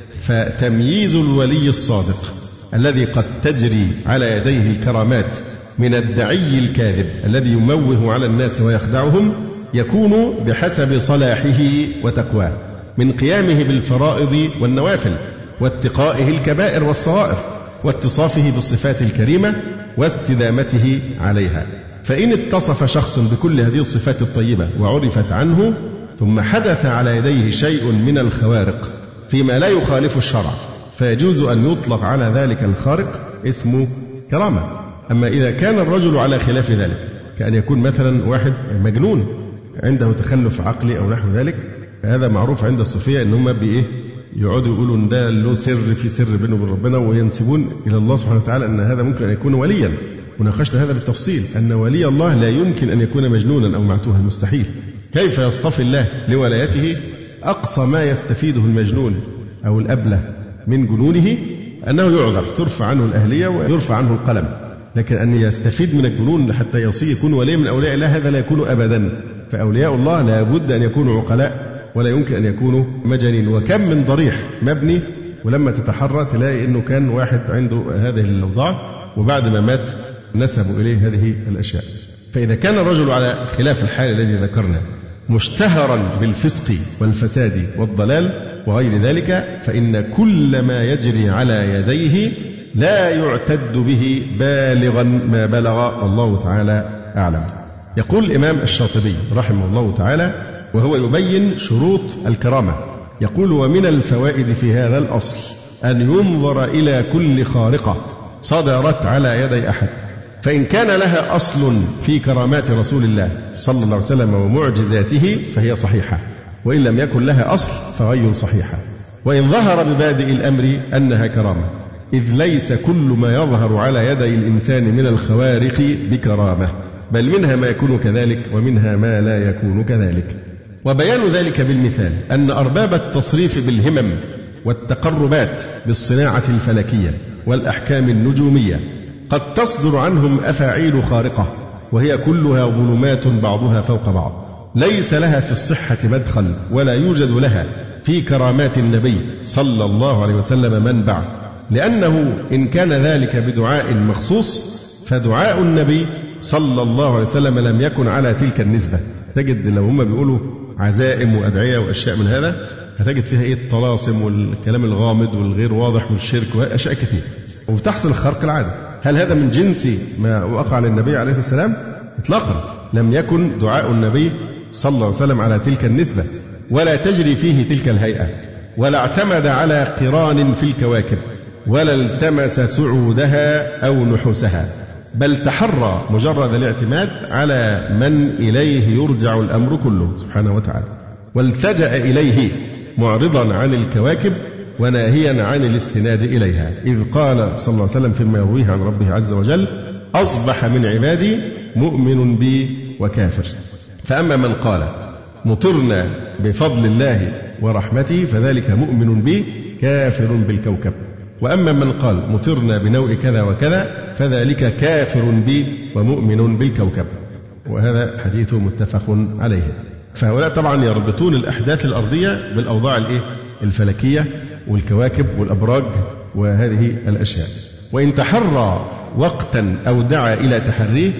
فتمييز الولي الصادق الذي قد تجري على يديه الكرامات من الدعي الكاذب الذي يموه على الناس ويخدعهم يكون بحسب صلاحه وتقواه من قيامه بالفرائض والنوافل واتقائه الكبائر والصغائر واتصافه بالصفات الكريمة واستدامته عليها. فإن اتصف شخص بكل هذه الصفات الطيبة وعرفت عنه ثم حدث على يديه شيء من الخوارق فيما لا يخالف الشرع فيجوز أن يطلق على ذلك الخارق اسمه كرامة. أما إذا كان الرجل على خلاف ذلك كأن يكون مثلا واحد مجنون عنده تخلف عقلي أو نحو ذلك، هذا معروف عند الصوفية إن هم بإيه يقعدوا يقولوا إن ده له سر في سر بينه وبين ربنا وينسبون إلى الله سبحانه وتعالى أن هذا ممكن أن يكون وليا. وناقشنا هذا بالتفصيل أن ولي الله لا يمكن أن يكون مجنونا أو معتوها، مستحيل. كيف يصطفي الله لولايته؟ أقصى ما يستفيده المجنون أو الأبله من جنونه أنه يعذر، ترفع عنه الأهلية ويرفع عنه القلم، لكن أن يستفيد من الجنون حتى يصير يكون ولي من أولياء الله هذا لا يكون أبدا. فأولياء الله لا بد أن يكونوا عقلاء ولا يمكن أن يكونوا مجانين. وكم من ضريح مبني ولما تتحرى تلاقي أنه كان واحد عنده هذه الأوضاع وبعد ما مات نسبوا إليه هذه الأشياء. فإذا كان الرجل على خلاف الحال الذي ذكرنا مشتهرا بالفسق والفساد والضلال وغير ذلك فإن كل ما يجري على يديه لا يعتد به بالغا ما بلغ، والله تعالى أعلم. يقول الإمام الشاطبي رحمه الله تعالى وهو يبين شروط الكرامة، يقول: ومن الفوائد في هذا الأصل أن ينظر إلى كل خارقة صدرت على يدي أحد، فإن كان لها أصل في كرامات رسول الله صلى الله عليه وسلم ومعجزاته فهي صحيحة، وإن لم يكن لها أصل فغير صحيحة. وإن ظهر ببادئ الأمر أنها كرامة، إذ ليس كل ما يظهر على يدي الإنسان من الخوارق بكرامة، بل منها ما يكون كذلك ومنها ما لا يكون كذلك. وبيان ذلك بالمثال أن أرباب التصريف بالهمم والتقربات بالصناعة الفلكية والأحكام النجومية قد تصدر عنهم أفاعيل خارقة، وهي كلها ظلمات بعضها فوق بعض، ليس لها في الصحة مدخل ولا يوجد لها في كرامات النبي صلى الله عليه وسلم منبع، لأنه إن كان ذلك بدعاء مخصوص فدعاء النبي صلى الله عليه وسلم لم يكن على تلك النسبة. تجد لو هم بيقولوا عزائم وأدعية وأشياء من هذا هتجد فيها إيه الطلاسم والكلام الغامض والغير واضح والشرك وأشياء كثير، وبتحصل خرق العادة. هل هذا من جنس ما وقع للنبي عليه الصلاة والسلام؟ إطلاقا، لم يكن دعاء النبي صلى الله عليه وسلم على تلك النسبة ولا تجري فيه تلك الهيئة، ولا اعتمد على قران في الكواكب ولا التمس سعودها أو نحوسها، بل تحرى مجرد الاعتماد على من إليه يرجع الأمر كله سبحانه وتعالى، والتجأ إليه معرضا عن الكواكب وناهيا عن الاستناد إليها، إذ قال صلى الله عليه وسلم فيما يرويه عن ربه عز وجل: أصبح من عبادي مؤمن بي وكافر. فأما من قال مطرنا بفضل الله ورحمته فذلك مؤمن بي كافر بالكوكب، وأما من قال مطرنا بنوء كذا وكذا فذلك كافر بي ومؤمن بالكوكب. وهذا حديث متفق عليه. فهؤلاء طبعا يربطون الأحداث الأرضية بالأوضاع الإيه؟ الفلكية والكواكب والأبراج وهذه الأشياء. وإن تحرى وقتا أو دعا إلى تحريه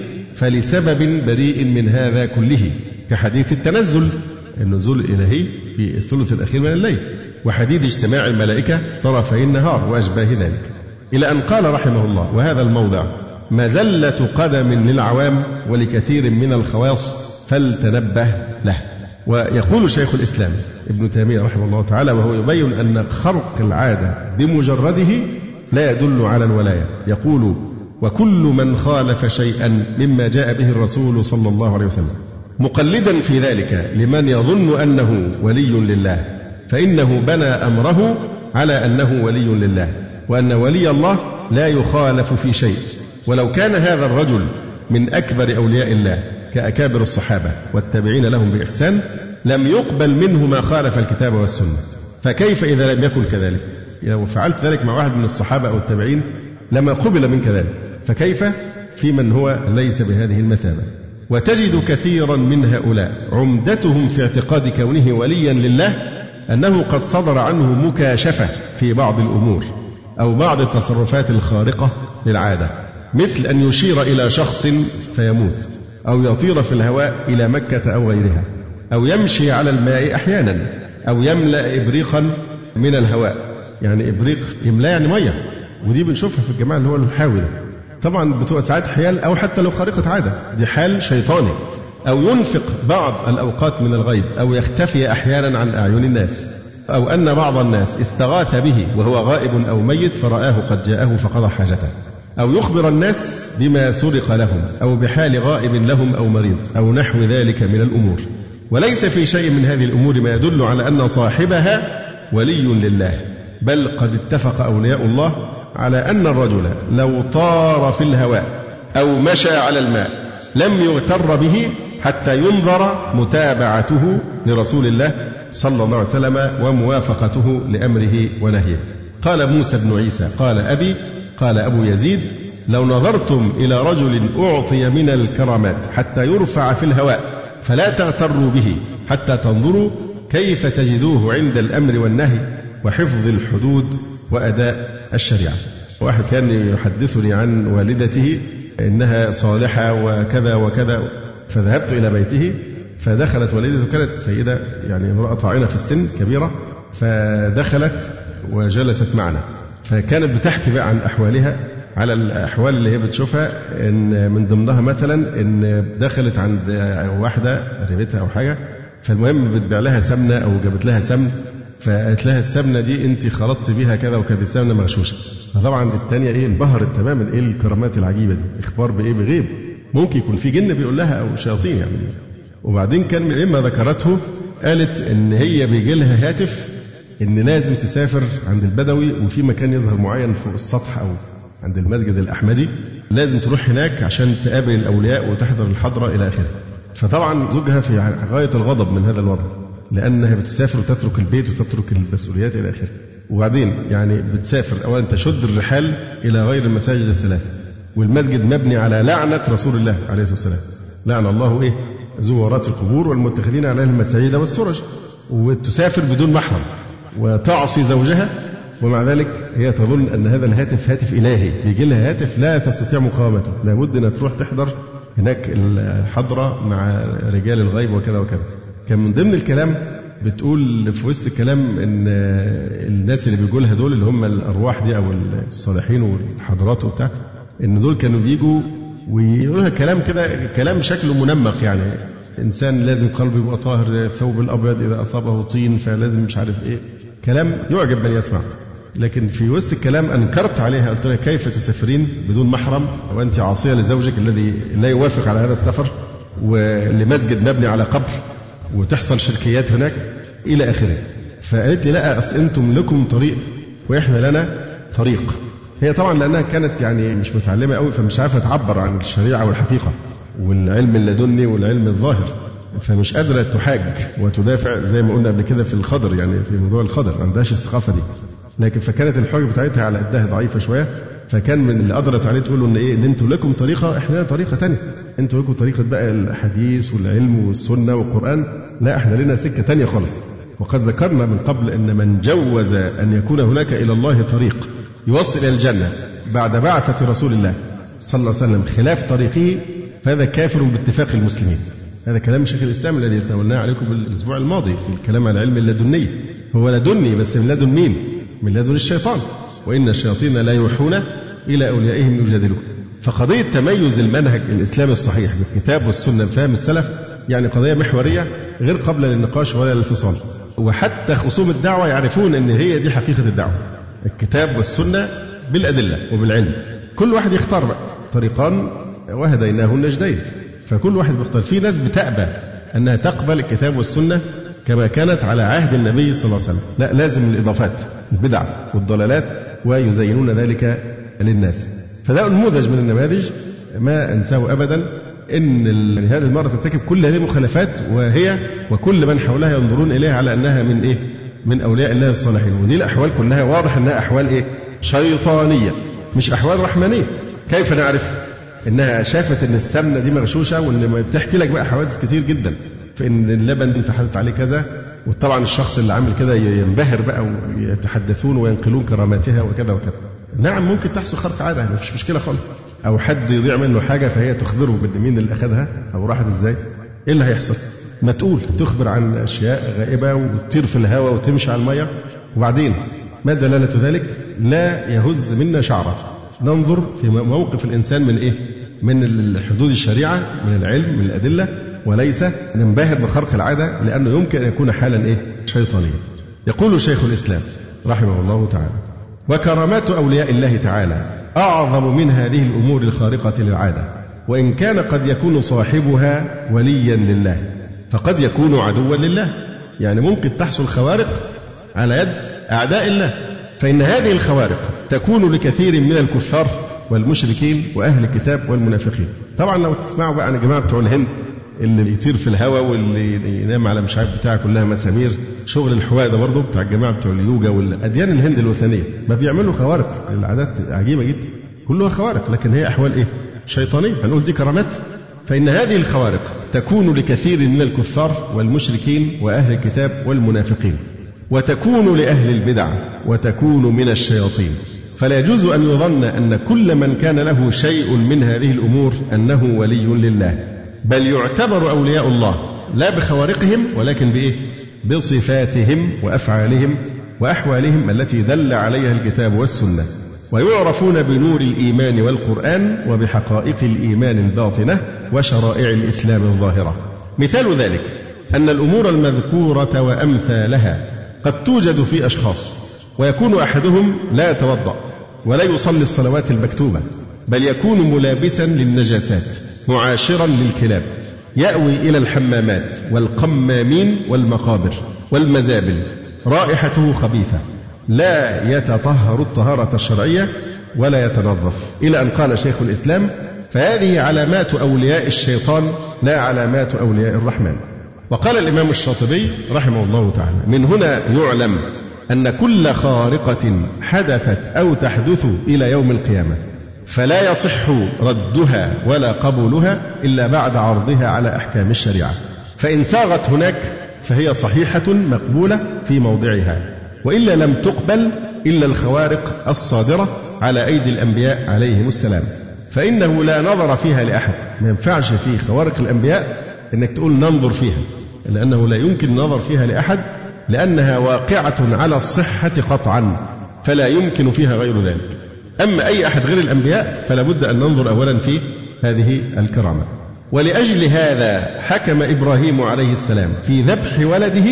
فلسبب بريء من هذا كله، كحديث التنزل، النزول الإلهي في الثلث الأخير من الليل، وحديث اجتماع الملائكة طرفي النهار وأشباه ذلك، إلى أن قال رحمه الله: وهذا الموضع مزلة قدم للعوام ولكثير من الخواص فلتنبه له. ويقول شيخ الإسلام ابن تيمية رحمه الله تعالى وهو يبين أن خرق العادة بمجرده لا يدل على الولاية. يقول: وكل من خالف شيئا مما جاء به الرسول صلى الله عليه وسلم مقلدا في ذلك لمن يظن أنه ولي لله، فإنه بنى أمره على أنه ولي لله، وأن ولي الله لا يخالف في شيء، ولو كان هذا الرجل من أكبر أولياء الله كأكابر الصحابة والتابعين لهم بإحسان لم يقبل منه ما خالف الكتاب والسنة. فكيف إذا لم يكن كذلك؟ لو فعلت ذلك مع واحد من الصحابة أو التابعين لما قبل منك ذلك، فكيف في من هو ليس بهذه المثابة؟ وتجد كثيرا من هؤلاء عمدتهم في اعتقاد كونه وليا لله أنه قد صدر عنه مكاشفة في بعض الأمور أو بعض التصرفات الخارقة للعادة، مثل أن يشير إلى شخص فيموت، أو يطير في الهواء إلى مكة أو غيرها، أو يمشي على الماء أحيانا، أو يملأ إبريقا من الهواء. يعني إبريق يملأ يعني مية، ودي بنشوفها في الجماعة اللي هو الحاوي. طبعا بتبقى ساعات حيال أو حتى لو خارقة عادة، دي حال شيطاني. أو ينفق بعض الأوقات من الغيب، أو يختفي أحيانا عن أعين الناس، أو أن بعض الناس استغاث به وهو غائب أو ميت فرآه قد جاءه فقضى حاجته، أو يخبر الناس بما سرق لهم، أو بحال غائب لهم أو مريض، أو نحو ذلك من الأمور. وليس في شيء من هذه الأمور ما يدل على أن صاحبها ولي لله، بل قد اتفق أولياء الله على أن الرجل لو طار في الهواء أو مشى على الماء لم يغتر به حتى ينظر متابعته لرسول الله صلى الله عليه وسلم وموافقته لأمره ونهيه. قال موسى بن عيسى: قال أبي، قال أبو يزيد: لو نظرتم إلى رجل أعطي من الكرامات حتى يرفع في الهواء فلا تغتروا به حتى تنظروا كيف تجدوه عند الأمر والنهي وحفظ الحدود وأداء الشريعة. واحد كان يحدثني عن والدته إنها صالحة وكذا وكذا، فذهبت إلى بيته فدخلت والدته، كانت سيدة يعني امرأة طاعنة في السن كبيرة، فدخلت وجلست معنا، فكانت بتحكي بقى عن أحوالها، على الأحوال اللي هي بتشوفها، إن من ضمنها مثلا إن دخلت عند واحدة قريبتها أو حاجة، فالمهم بتبيع لها سمنة أو جابت لها سمن، فقالت لها السمنة دي أنت خلطت بيها كذا وكذا، السمنة مغشوشة. فطبعا الثانية إيه انبهرت تماما، إيه الكرامات العجيبة دي، إخبار بإيه؟ بغيب، ممكن يكون في جن بيقول لها أو شياطين يعني. وبعدين كان من إما ذكرته قالت إن هي بيجي لها هاتف إن لازم تسافر عند البدوي، وفي مكان يظهر معين فوق السطح أو عند المسجد الأحمدي، لازم تروح هناك عشان تقابل الأولياء وتحضر الحضرة إلى آخره. فطبعا زوجها في غاية الغضب من هذا الوضع، لأنها بتسافر وتترك البيت وتترك المسؤوليات إلى آخره. وبعدين يعني بتسافر أولا تشد الرحال إلى غير المساجد الثلاث، والمسجد مبني على لعنة رسول الله عليه الصلاة والسلام، لعن الله إيه زوارات القبور والمتخذين عليها المساجد والسرج. وتسافر بدون محرم وتعصي زوجها، ومع ذلك هي تظن أن هذا الهاتف هاتف إلهي، بيجي لها هاتف لا تستطيع مقاومته، لابد أن تروح تحضر هناك الحضرة مع رجال الغيب وكذا وكذا. كان من ضمن الكلام بتقول في وسط الكلام ان الناس اللي بيجوا لها دول اللي هم الارواح دي او الصالحين والحضرات وبتاع، ان دول كانوا بيجوا ويقولوا لها كلام كده، كلام شكله منمق، يعني انسان لازم قلبه يبقى طاهر، الثوب الابيض اذا اصابه طين فلازم مش عارف ايه، كلام يعجب من يسمع. لكن في وسط الكلام انكرت عليها، قلت لها كيف تسافرين بدون محرم وانت عاصيه لزوجك الذي لا يوافق على هذا السفر، ولمسجد مبني على قبر، وتحصل شركيات هناك إلى آخره. فقالت لي لا، أصل أنتم لكم طريق وإحنا لنا طريق. هي طبعا لأنها كانت يعني مش متعلمة قوي، فمش عارفة تعبر عن الشريعة والحقيقة والعلم اللدني والعلم الظاهر، فمش قادرة تحاج وتدافع زي ما قلنا قبل كده في الخضر، يعني في موضوع الخضر ما عندهاش الثقافة دي. لكن فكانت الحجة بتاعتها على قدها ضعيفة شوية، فكان من اللي قدرت عليه تقول له ان ايه، ان انتوا لكم طريقه احنا لنا طريقه ثانيه، انتوا لكم طريقه بقى الحديث والعلم والسنه والقران، لا احنا لنا سكه ثانيه خالص. وقد ذكرنا من قبل ان من جوز ان يكون هناك الى الله طريق يوصل الى الجنه بعد بعثه رسول الله صلى الله عليه وسلم خلاف طريقه فهذا كافر باتفاق المسلمين. هذا كلام شيخ الاسلام الذي تولاه عليكم الاسبوع الماضي في الكلام عن العلم اللدني. هو لدني بس من لدن مين؟ من لدن الشيطان، وإن الشياطين لا يوحون إلى أوليائهم يجادلكم. فقضية تميز المنهج الإسلامي الصحيح بالكتاب والسنة بفهم السلف يعني قضية محورية غير قابلة للنقاش ولا للانفصال. وحتى خصوم الدعوة يعرفون أن هي دي حقيقة الدعوة، الكتاب والسنة بالأدلة وبالعلم. كل واحد يختار بقى طريقان وهديناه النجدين، فكل واحد بيختار. في ناس بتأبى أنها تقبل الكتاب والسنة كما كانت على عهد النبي صلى الله عليه وسلم، لا لازم الإضافات البدع والضلالات ويزينون ذلك للناس. فده نموذج من النماذج ما أنساه أبدا، إن هذه المرأة ترتكب كل هذه المخالفات وهي وكل من حولها ينظرون إليها على أنها من إيه؟ من أولياء الله الصالحين. ودي الأحوال كلها واضح أنها أحوال إيه؟ شيطانية مش أحوال رحمانية. كيف نعرف إنها شافت إن السمنة دي مغشوشة، وإن بتحكي لك بقى حوادث كتير جدا، فإن اللبن أنت حاطط عليه كذا، وطبعا الشخص اللي عامل كده ينبهر بقى ويتحدثون وينقلون كراماتها وكذا وكذا. نعم ممكن تحصل خرق عادة، ما فيش مشكلة خالص. أو حد يضيع منه حاجة فهي تخبره بالمين اللي أخذها أو راحت إزاي. إيه اللي هيحصل؟ ما تقول تخبر عن أشياء غائبة وتطير في الهواء وتمشي على المية، وبعدين ما دلالة ذلك؟ لا يهز منا شعرة. ننظر في موقف الإنسان من إيه؟ من حدود الشريعة، من العلم، من الأدلة، وليس ننبهر بخرق العادة، لأنه يمكن أن يكون حالا إيه؟ شيطانيا. يقول شيخ الإسلام رحمه الله تعالى: وكرامات أولياء الله تعالى أعظم من هذه الأمور الخارقة للعادة، وإن كان قد يكون صاحبها وليا لله فقد يكون عدوا لله. يعني ممكن تحصل خوارق على يد أعداء الله، فإن هذه الخوارق تكون لكثير من الكفار والمشركين وأهل الكتاب والمنافقين. طبعا لو تسمعوا بقى عن الجماعة بتوع الهند اللي يطير في الهواء واللي ينام على مش عارف بتاع كلها مسامير، شغل الحواء ده برضه بتاع الجماعة بتوع اليوجا والأديان الهند الوثنية، ما بيعملوا خوارق. العادات عجيبة جدا كلها خوارق، لكن هي أحوال إيه؟ شيطانية. هنقول دي كرامات. فإن هذه الخوارق تكون لكثير من الكفار والمشركين وأهل الكتاب والمنافقين، وتكون لأهل البدع، وتكون من الشياطين. فلا يجوز أن يظن أن كل من كان له شيء من هذه الأمور أنه ولي لله، بل يعتبر أولياء الله لا بخوارقهم ولكن بإيه؟ بصفاتهم وأفعالهم وأحوالهم التي دل عليها الكتاب والسنة، ويعرفون بنور الإيمان والقرآن وبحقائق الإيمان الباطنة وشرائع الإسلام الظاهرة. مثال ذلك أن الأمور المذكورة وأمثالها قد توجد في أشخاص، ويكون أحدهم لا يتوضأ ولا يصلي الصلوات المكتوبة، بل يكون ملابسا للنجاسات معاشرا للكلاب، يأوي إلى الحمامات والقمامين والمقابر والمزابل، رائحته خبيثة، لا يتطهر الطهارة الشرعية ولا يتنظف، إلى أن قال شيخ الإسلام: فهذه علامات أولياء الشيطان لا علامات أولياء الرحمن. وقال الإمام الشاطبي رحمه الله تعالى: من هنا يعلم أن كل خارقة حدثت أو تحدث إلى يوم القيامة فلا يصح ردها ولا قبولها إلا بعد عرضها على أحكام الشريعة، فإن ساغت هناك فهي صحيحة مقبولة في موضعها، وإلا لم تقبل إلا الخوارق الصادرة على أيدي الأنبياء عليهم السلام، فإنه لا نظر فيها لأحد. ما ينفعش في خوارق الأنبياء إنك تقول ننظر فيها، لأنه لا يمكن النظر فيها لأحد، لأنها واقعة على الصحة قطعا، فلا يمكن فيها غير ذلك. أما أي أحد غير الأنبياء فلا بد أن ننظر أولا في هذه الكرامة. ولأجل هذا حكم إبراهيم عليه السلام في ذبح ولده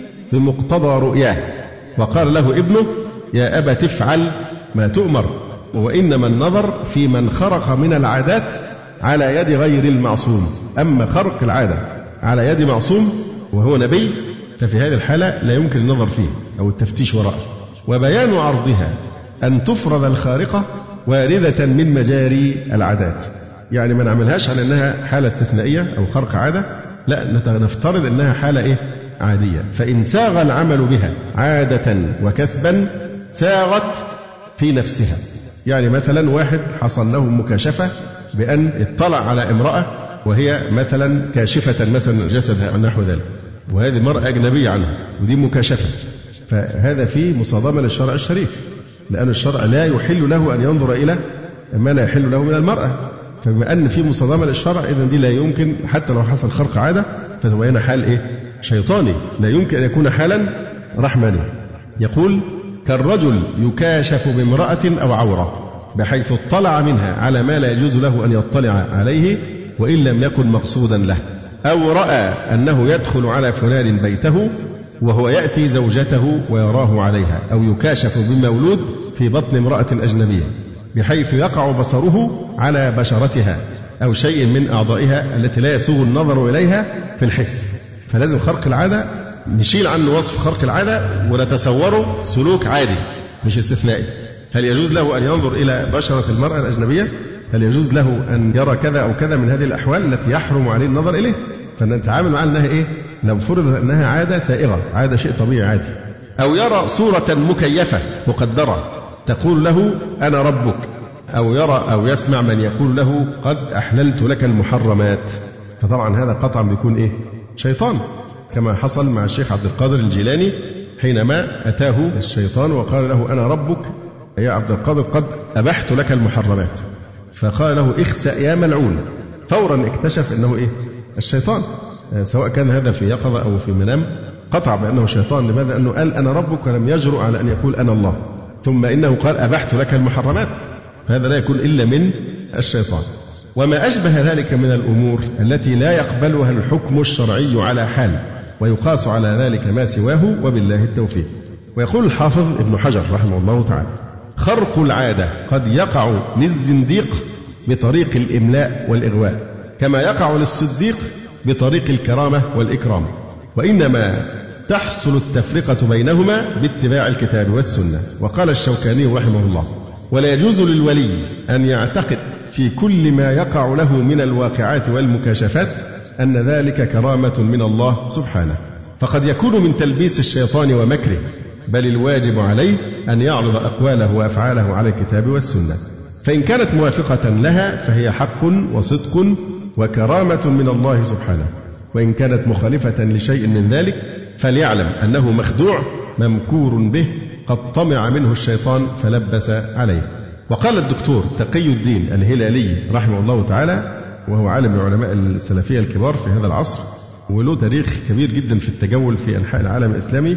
بمقتضى رؤياه، وقال له ابنه: يا أبت افعل ما تؤمر. وإنما النظر في من خرق من العادات على يد غير المعصوم. أما خرق العادة على يد معصوم وهو نبي ففي هذه الحالة لا يمكن النظر فيه أو التفتيش وراءه. وبيان عرضها أن تفرض الخارقة واردة من مجاري العادات، يعني ما نعملهاش على أنها حالة استثنائية أو خرق عادة، لا نفترض أنها حالة إيه؟ عادية. فإن ساغ العمل بها عادة وكسبا ساغت في نفسها. يعني مثلا واحد حصل له مكاشفة بأن اطلع على امرأة وهي مثلا كاشفة مثلا جسدها أو نحو ذلك، وهذه المرأة أجنبية عنها ودي مكاشفة، فهذا فيه مصادمة للشرع الشريف، لأن الشرع لا يحل له أن ينظر إلى ما لا يحل له من المرأة. فبما أن في مصادمة للشرع إذن دي لا يمكن، حتى لو حصل خرق عادة فهو هنا حال إيه؟ شيطاني، لا يمكن أن يكون حالا رحماني. يقول: كالرجل يكاشف بامرأة أو عورة بحيث اطلع منها على ما لا يجوز له أن يطلع عليه وإن لم يكن مقصودا له، أو رأى أنه يدخل على فلان بيته وهو يأتي زوجته ويراه عليها، أو يكاشف بمولود في بطن امرأة أجنبية بحيث يقع بصره على بشرتها أو شيء من أعضائها التي لا يسوغ النظر إليها في الحس، فلازم خرق العادة نشيل عنه وصف خرق العادة ونتصوره سلوك عادي مش استثنائي. هل يجوز له أن ينظر إلى بشرة المرأة الأجنبية؟ هل يجوز له أن يرى كذا أو كذا من هذه الأحوال التي يحرم عليه النظر إليه؟ فنتعامل معها أنها إيه؟ لو فرض أنها عادة سائغة، عادة شيء طبيعي عادي. أو يرى صورة مكيفة مقدرة تقول له أنا ربك، أو يرى أو يسمع من يقول له قد أحللت لك المحرمات، فطبعا هذا قطعا بيكون إيه؟ شيطان، كما حصل مع الشيخ عبد القادر الجيلاني حينما أتاه الشيطان وقال له أنا ربك يا عبد القادر قد أبحت لك المحرمات، فقال له اخسأ يا ملعون، فورا اكتشف أنه إيه؟ الشيطان، سواء كان هذا في يقظة أو في منام قطع بأنه شيطان. لماذا؟ أنه قال أنا ربك ولم يجرؤ على أن يقول أنا الله، ثم إنه قال أبحت لك المحرمات، فهذا لا يكون إلا من الشيطان. وما أشبه ذلك من الأمور التي لا يقبلها الحكم الشرعي على حال ويقاس على ذلك ما سواه، وبالله التوفيق. ويقول الحافظ ابن حجر رحمه الله تعالى خرق العادة قد يقع للزنديق بطريق الإملاء والإغواء كما يقع للصديق بطريق الكرامة والإكرام، وإنما تحصل التفرقة بينهما باتباع الكتاب والسنة. وقال الشوكاني رحمه الله ولا يجوز للولي أن يعتقد في كل ما يقع له من الواقعات والمكاشفات أن ذلك كرامة من الله سبحانه، فقد يكون من تلبيس الشيطان ومكره، بل الواجب عليه أن يعرض أقواله وأفعاله على الكتاب والسنة، فإن كانت موافقة لها فهي حق وصدق وكرامة من الله سبحانه، وإن كانت مخالفة لشيء من ذلك فليعلم أنه مخدوع ممكور به قد طمع منه الشيطان فلبس عليه. وقال الدكتور تقي الدين الهلالي رحمه الله تعالى، وهو عالم من علماء السلفية الكبار في هذا العصر، وله تاريخ كبير جدا في التجول في أنحاء العالم الإسلامي،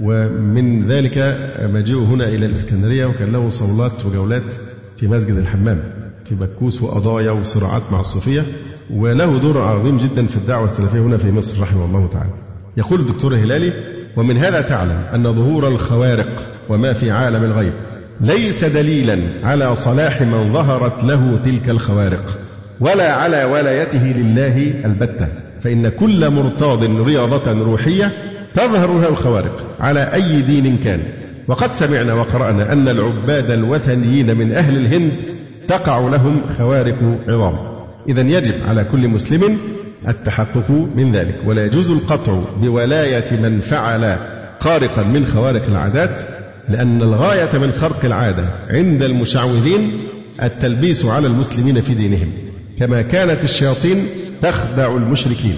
ومن ذلك مجيئه هنا إلى الإسكندرية، وكان له صولات وجولات في مسجد الحمام في بكوس وقضايا وصراعات مع الصوفية، وله دور عظيم جدا في الدعوة السلفية هنا في مصر رحمه الله تعالى. يقول الدكتور الهلالي ومن هذا تعلم أن ظهور الخوارق وما في عالم الغيب ليس دليلا على صلاح من ظهرت له تلك الخوارق ولا على ولايته لله البتة، فإن كل مرتاض رياضة روحية تظهر له الخوارق على أي دين كان. وقد سمعنا وقرأنا أن العباد الوثنيين من أهل الهند تقع لهم خوارق عظام. إذن يجب على كل مسلم التحقق من ذلك، ولا يجوز القطع بولاية من فعل خارقا من خوارق العادات، لأن الغاية من خرق العادة عند المشعوذين التلبيس على المسلمين في دينهم، كما كانت الشياطين تخدع المشركين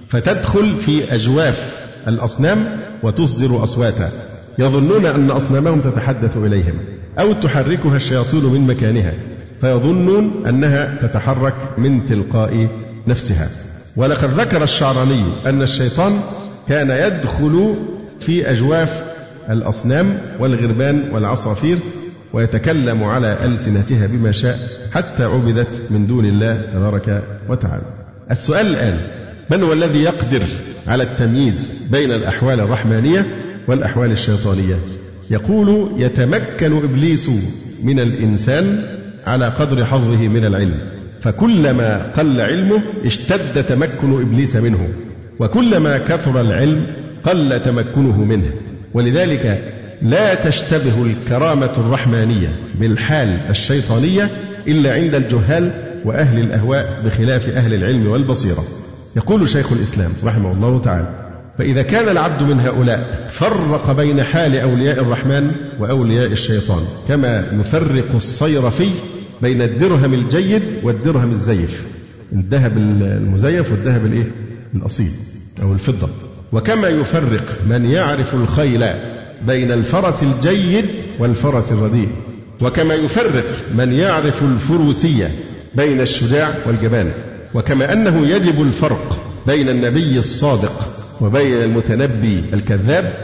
فتدخل في أجواف الأصنام وتصدر أصواتا يظنون أن أصنامهم تتحدث إليهم، أو تحركها الشياطين من مكانها فيظنون أنها تتحرك من تلقاء نفسها. ولقد ذكر الشعراني أن الشيطان كان يدخل في أجواف الأصنام والغربان والعصافير ويتكلم على ألسنتها بما شاء حتى عبدت من دون الله تبارك وتعالى. السؤال الآن: من هو الذي يقدر على التمييز بين الأحوال الرحمانية والأحوال الشيطانية؟ يقول: يتمكن إبليس من الإنسان على قدر حظه من العلم، فكلما قل علمه اشتد تمكن إبليس منه، وكلما كثر العلم قل تمكنه منه. ولذلك لا تشتبه الكرامة الرحمانية بالحال الشيطانية إلا عند الجهال وأهل الأهواء بخلاف أهل العلم والبصيرة. يقول شيخ الإسلام رحمه الله تعالى: فإذا كان العبد من هؤلاء فرق بين حال أولياء الرحمن وأولياء الشيطان، كما يفرق الصيرفي بين الدرهم الجيد والدرهم الزيف، الذهب المزيف والذهب الإيه؟ الأصيل أو الفضة، وكما يفرق من يعرف الخيل بين الفرس الجيد والفرس الرديء، وكما يفرق من يعرف الفروسية بين الشجاع والجبان، وكما أنه يجب الفرق بين النبي الصادق وبين المتنبي الكذاب،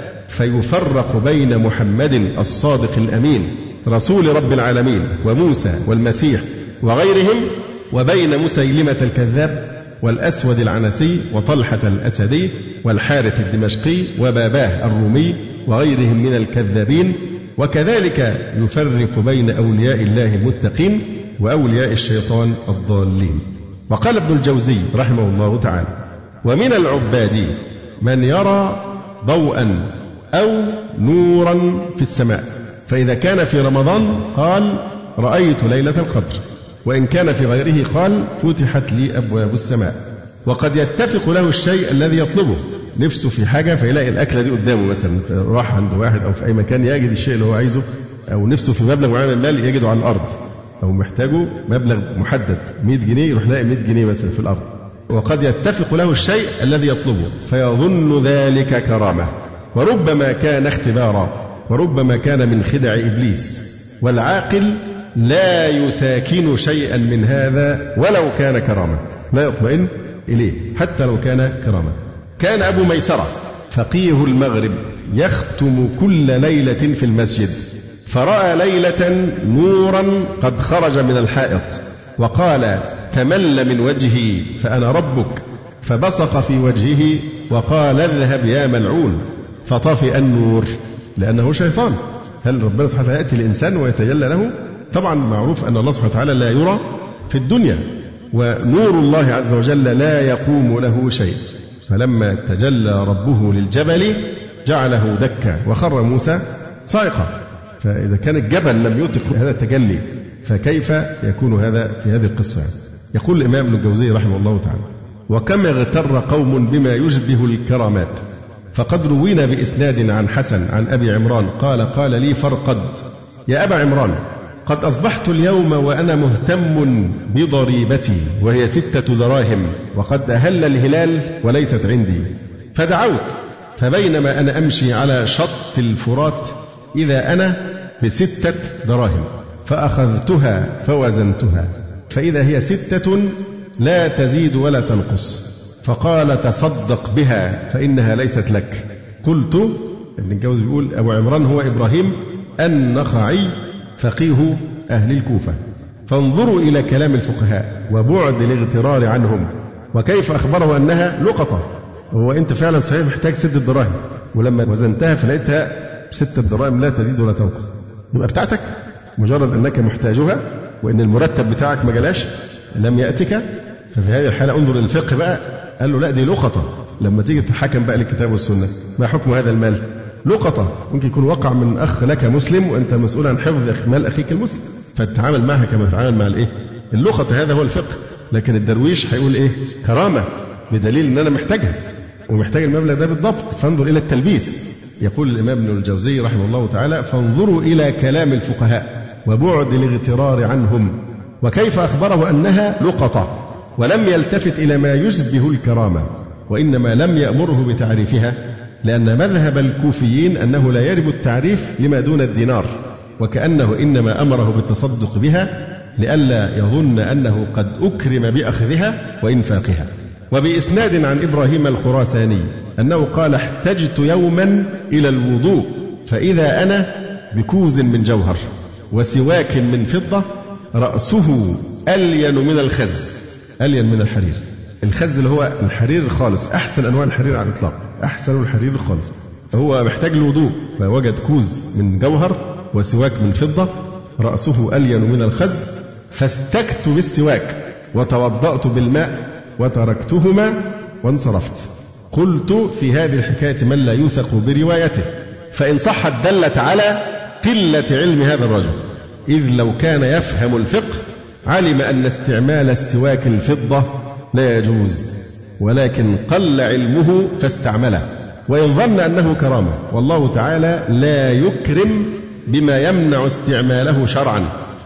فيفرق بين محمد الصادق الأمين رسول رب العالمين وموسى والمسيح وغيرهم، وبين مسيلمة الكذاب والأسود العنسي وطلحة الأسدي والحارث الدمشقي وباباه الرومي وغيرهم من الكذابين، وكذلك يفرق بين أولياء الله المتقين وأولياء الشيطان الضالين. وقال ابن الجوزي رحمه الله تعالى: ومن العباد من يرى ضوءا أو نورا في السماء، فإذا كان في رمضان قال رأيت ليلة القدر، وإن كان في غيره قال فتحت لي أبواب السماء. وقد يتفق له الشيء الذي يطلبه، نفسه في حاجة فيلاقي الأكلة دي قدامه، مثلا راح عند واحد أو في أي مكان يجد الشيء اللي هو عايزه، أو نفسه في مبلغ معين من المال يجده على الأرض، أو محتاجه مبلغ محدد مئة جنيه يروح لاقي مئة جنيه مثلا في الأرض. وقد يتفق له الشيء الذي يطلبه فيظن ذلك كرامة، وربما كان اختبارا، وربما كان من خدع إبليس. والعاقل لا يساكن شيئا من هذا ولو كان كرامة، لا يطمئن إليه حتى لو كان كرامة. كان أبو ميسرة فقيه المغرب يختم كل ليلة في المسجد، فرأى ليلة نورا قد خرج من الحائط، وقال تمل من وجهي فأنا ربك، فبصق في وجهه وقال اذهب يا ملعون، فطفئ النور لأنه شيطان. هل ربنا سبحانه وتعالى يأتي الإنسان ويتجلى له؟ طبعا معروف أن الله سبحانه وتعالى لا يرى في الدنيا، ونور الله عز وجل لا يقوم له شيء. فلما تجلى ربه للجبل جعله دكا وخر موسى صاعقا. فإذا كان الجبل لم يطق هذا التجلي فكيف يكون هذا في هذه القصة؟ يقول الإمام ابن الجوزي رحمه الله تعالى: وكم اغتر قوم بما يشبه الكرامات، فقد روينا بإسناد عن حسن عن أبي عمران قال قال لي فرقد يا أبا عمران قد أصبحت اليوم وأنا مهتم بضريبتي وهي ستة دراهم، وقد أهل الهلال وليست عندي، فدعوت، فبينما أنا أمشي على شط الفرات إذا أنا بستة دراهم، فأخذتها فوزنتها فإذا هي ستة لا تزيد ولا تنقص، فقال تصدق بها فإنها ليست لك. قلت، ابن الجوزي بيقول أبو عمران هو إبراهيم النخعي فقيه أهل الكوفة. فانظروا إلى كلام الفقهاء وبعد الاغترار عنهم، وكيف أخبره أنها لقطة. هو أنت فعلا صحيح محتاج ستة دراهم، ولما وزنتها فلقيتها ستة دراهم لا تزيد ولا تنقص، يبقى بتاعتك مجرد أنك محتاجها، وإن المرتب بتاعك ما جلاش لم يأتك. ففي هذه الحالة انظر للفقه بقى، قال له لا دي لقطة. لما تيجي تتحكم بقى للكتاب والسنة، ما حكم هذا المال؟ لقطة، ممكن يكون وقع من أخ لك مسلم وأنت مسؤول عن حفظ مال أخيك المسلم، فتتعامل معها كما تتعامل مع الإيه؟ اللقطة. هذا هو الفقه. لكن الدرويش هيقول إيه؟ كرامة، بدليل أن أنا محتاجها ومحتاج المبلغ ده بالضبط. فانظر إلى التلبيس. يقول الإمام ابن الجوزي رحمه الله تعالى: فانظروا إلى كلام الفقهاء وبعد الاغترار عنهم، وكيف أخبره أنها لقطة ولم يلتفت إلى ما يشبه الكرامة، وإنما لم يأمره بتعريفها، لأن مذهب الكوفيين أنه لا يجب التعريف لما دون الدينار، وكأنه إنما أمره بالتصدق بها لئلا يظن أنه قد أكرم بأخذها وإنفاقها. وبإسناد عن إبراهيم الخراساني أنه قال: احتجت يوما إلى الوضوء فإذا أنا بكوز من جوهر وسواك من فضة رأسه ألين من الخز، ألين من الحرير. الخز اللي هو الحرير الخالص، أحسن أنواع الحرير على الإطلاق، أحسن الحرير الخالص. فهو محتاج الوضوء فوجد كوز من جوهر وسواك من فضة رأسه ألين من الخز، فاستكت بالسواك وتوضأت بالماء وتركتهما وانصرفت. قلت: في هذه الحكاية من لا يوثق بروايته، فإن صحت دلت على قلة علم هذا الرجل، إذ لو كان يفهم الفقه علم أن استعمال السواك الفضة لا يجوز، ولكن قل علمه فاستعمله، وإن ظن أنه كرامة، والله تعالى لا يكرم بما يمنع استعماله شرعا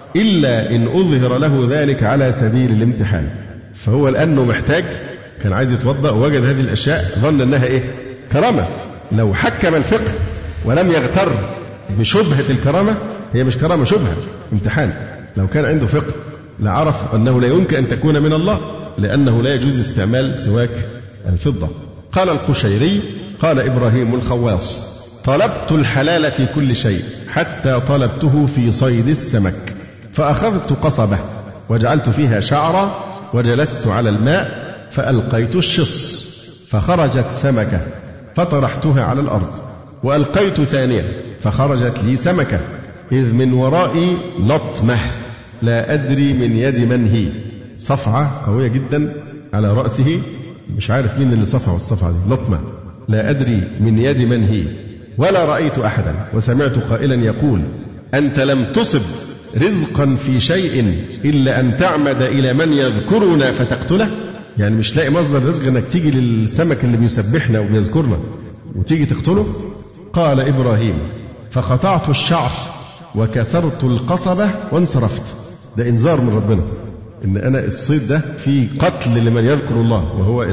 إلا إن أظهر له ذلك على سبيل الامتحان. فهو لأنه محتاج كان عايز يتوضأ ووجد هذه الأشياء ظن أنها إيه؟ كرامة. لو حكم الفقه ولم يغتر بشبهة الكرامة، هي مش كرامة، شبهة، امتحان. لو كان عنده فقه لعرف أنه لا يمكن أن تكون من الله، لأنه لا يجوز استعمال سواك الفضة. قال القشيري: قال إبراهيم الخواص: طلبت الحلال في كل شيء حتى طلبته في صيد السمك، فأخذت قصبة وجعلت فيها شعرا وجلست على الماء فألقيت الشص فخرجت سمكة فطرحتها على الأرض، وألقيت ثانية فخرجت لي سمكة إذ من ورائي لطمة لا أدري من يد من هي، صفعة قوية جدا على رأسه، مش عارف مين اللي صفعه الصفعة دي، لطمة لا أدري من يد من هي، ولا رأيت أحدا، وسمعت قائلا يقول أنت لم تصب رزقا في شيء إلا أن تعمد إلى من يذكرنا فتقتله. يعني مش لاقي مصدر رزق انك تيجي للسمك اللي بيسبحنا وبيذكرنا وتيجي تقتله. قال إبراهيم فقطعت الشعر وكسرت القصبة وانصرفت. ده إنذار من ربنا إن أنا الصيد ده في قتل لمن يذكر الله، وهو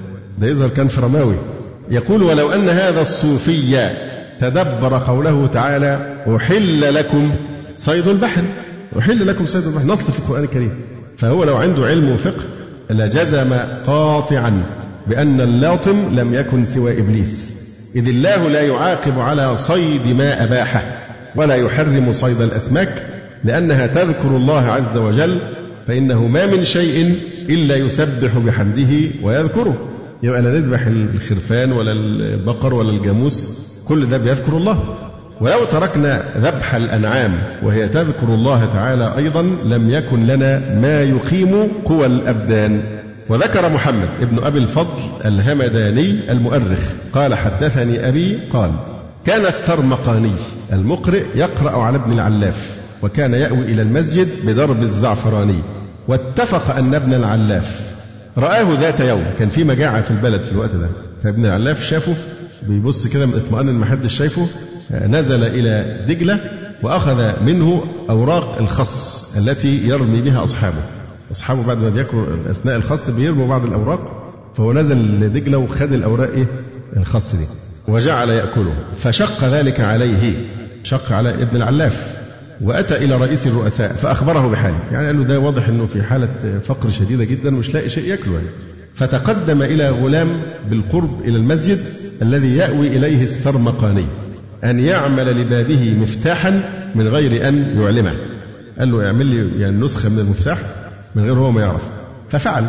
ده يظهر كان في رماوي. يقول ولو أن هذا الصوفي تدبر قوله تعالى أحل لكم صيد البحر، أحل لكم صيد البحر، نص في القرآن الكريم، فهو لو عنده علم وفقه لجزم قاطعا بأن اللاطم لم يكن سوى إبليس، إذ الله لا يعاقب على صيد ما أباحه ولا يحرم صيد الأسماك لأنها تذكر الله عز وجل، فإنه ما من شيء إلا يسبح بحمده ويذكره. يبقى لا نذبح الخرفان ولا البقر ولا الجاموس، كل ده بيذكر الله. ولو تركنا ذبح الأنعام وهي تذكر الله تعالى أيضا لم يكن لنا ما يقيم قوى الأبدان. وذكر محمد ابن أبي الفضل الهمداني المؤرخ قال حدثني أبي قال كان السرمقاني المقرئ يقرأ على ابن العلاف وكان يأوي إلى المسجد بدرب الزعفراني، واتفق أن ابن العلاف رآه ذات يوم، كان في مجاعة في البلد في الوقت ده، فابن العلاف شافه بيبص كده اطمئن ما حدش شايفه، نزل إلى دجلة وأخذ منه أوراق الخص التي يرمي بها أصحابه. أصحابه بعد ما بيأكلوا أثناء الخص بيرموا بعض الأوراق، فهو نزل لدجلة وخد الأوراق إيه الخص دي وجعل يأكله، فشق ذلك عليه، شق على ابن العلاف، وأتى إلى رئيس الرؤساء فأخبره بحاله، يعني قال له ده واضح أنه في حالة فقر شديدة جدا مش لاقي شيء يأكله يعني. فتقدم إلى غلام بالقرب إلى المسجد الذي يأوي إليه السرمقاني أن يعمل لبابه مفتاحا من غير أن يعلمه، قال له اعمل لي يعني نسخة من المفتاح من غير هو ما يعرف، ففعل.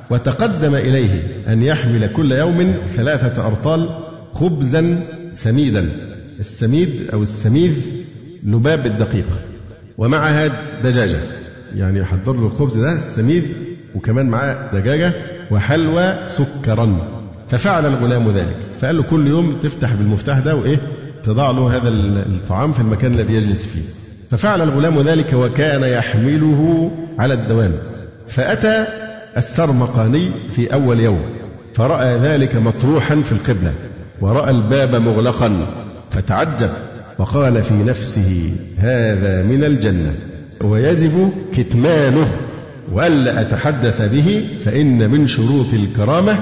وتقدم إليه أن يحمل كل يوم ثلاثة أرطال خبزا سميدا، السميد أو السميذ لباب الدقيق، ومعها دجاجة، يعني يحضر له الخبز ده السميذ وكمان معاه دجاجة وحلوى سكرا. ففعل الغلام ذلك، فقال له كل يوم تفتح بالمفتاح ده وإيه تضع له هذا الطعام في المكان الذي يجلس فيه. ففعل الغلام ذلك وكان يحمله على الدوام. فأتى السرمقاني في أول يوم فرأى ذلك مطروحا في القبلة ورأى الباب مغلقا فتعجب وقال في نفسه هذا من الجنة ويجب كتمانه وألا أتحدث به فإن من شروط الكرامة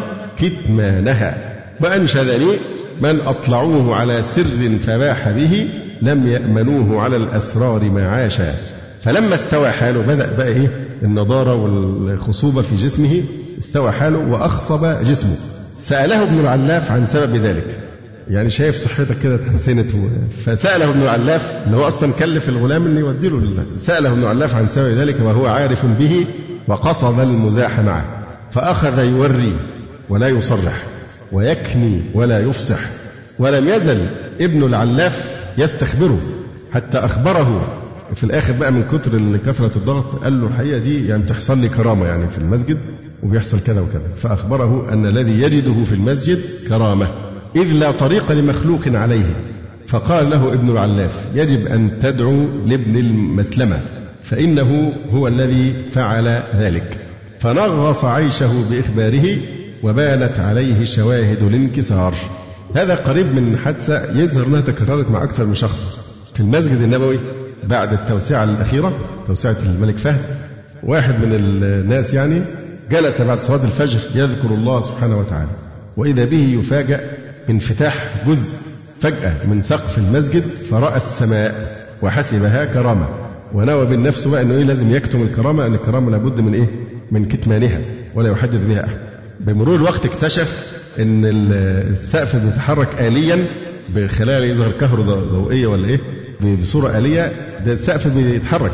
كتمانها، وأنشدني من أطلعوه على سر فباح به لم يأمنوه على الأسرار معاشا. فلما استوى حاله بدأ بقى إيه النضارة والخصوبة في جسمه، استوى حاله وأخصب جسمه. سأله ابن العلاف عن سبب ذلك، يعني شايف صحتك كده اتحسنت، فسأله ابن العلاف اللي هو أصلا كلف الغلام إنه يودي له لله، سأله ابن العلاف عن سبب ذلك وهو عارف به وقصد المزاح معه، فأخذ يوري ولا يصرح ويكني ولا يفصح، ولم يزل ابن العلاف يستخبره حتى أخبره في الآخر بقى من كتر كثرة الضغط قال له الحقيقة دي يعني تحصل لي كرامة يعني في المسجد وبيحصل كذا وكذا، فأخبره أن الذي يجده في المسجد كرامة إذ لا طريق لمخلوق عليه. فقال له ابن العلاف يجب أن تدعو لابن المسلمة فإنه هو الذي فعل ذلك. فنغص عيشه بإخباره وبانت عليه شواهد الانكسار. هذا قريب من حادثة يظهر أنها تكررت مع أكثر من شخص في المسجد النبوي بعد التوسعة الأخيرة، توسعة الملك فهد. واحد من الناس يعني جلس بعد صلاة الفجر يذكر الله سبحانه وتعالى، وإذا به يفاجأ بانفتاح جزء فجأة من سقف المسجد فرأى السماء وحسبها كرامة، ونوى بالنفس بقى أنه إيه لازم يكتم الكرامة، أن الكرامة لابد من إيه من كتمانها ولا يحدث بها أحد. بمرور الوقت اكتشف أن السقف بيتحرك آليا بخلال يظهر كهرباء ضوئية ولا إيه بصورة آلية، ده السقف بيتحرك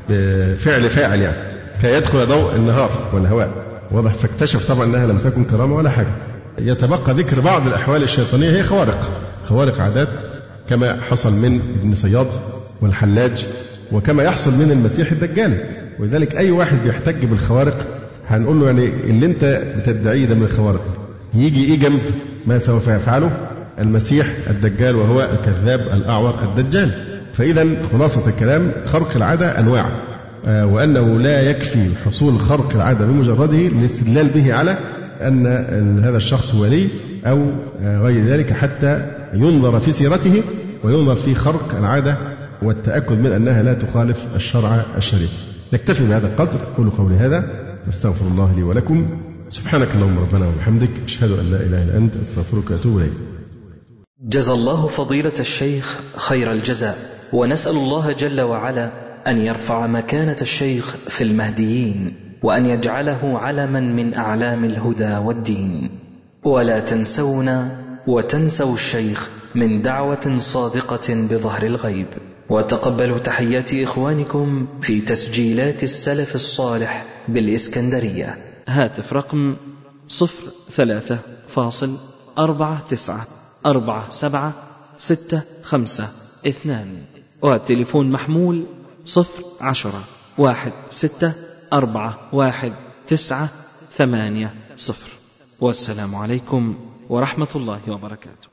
بفعل فاعل يعني كي يدخل ضوء النهار والهواء واضح. فاكتشف طبعا أنها لم تكن كرامة ولا حاجة. يتبقى ذكر بعض الأحوال الشيطانية هي خوارق خوارق عادات كما حصل من ابن صياد والحلاج، وكما يحصل من المسيح الدجال. ولذلك أي واحد بيحتج بالخوارق هنقول له يعني اللي أنت بتدعيه ده من الخوارق يجي إيه جنب ما سوف يفعله المسيح الدجال وهو الكذاب الأعور الدجال. فإذا خلاصة الكلام خرق العادة أنواع، وأنه لا يكفي حصول خرق العادة بمجرده للاستدلال به على أن هذا الشخص ولي أو غير ذلك، حتى ينظر في سيرته وينظر في خرق العادة والتأكد من أنها لا تخالف الشرع الشريف. نكتفي بهذا القدر. أقول قولي هذا واستغفر الله لي ولكم. سبحانك اللهم ربنا وبحمدك، أشهد أن لا إله إلا أنت، أستغفرك وأتوب إليك. جزى الله فضيلة الشيخ خير الجزاء، ونسأل الله جل وعلا أن يرفع مكانة الشيخ في المهديين، وأن يجعله علما من أعلام الهدى والدين. ولا تنسونا وتنسوا الشيخ من دعوة صادقة بظهر الغيب. وتقبلوا تحيات إخوانكم في تسجيلات السلف الصالح بالإسكندرية. هاتف رقم صفر ثلاثة فاصل أربعة تسعة أربعة سبعة ستة خمسة اثنان، والتليفون محمول صفر عشرة واحد ستة أربعة واحد تسعة ثمانية صفر. والسلام عليكم ورحمة الله وبركاته.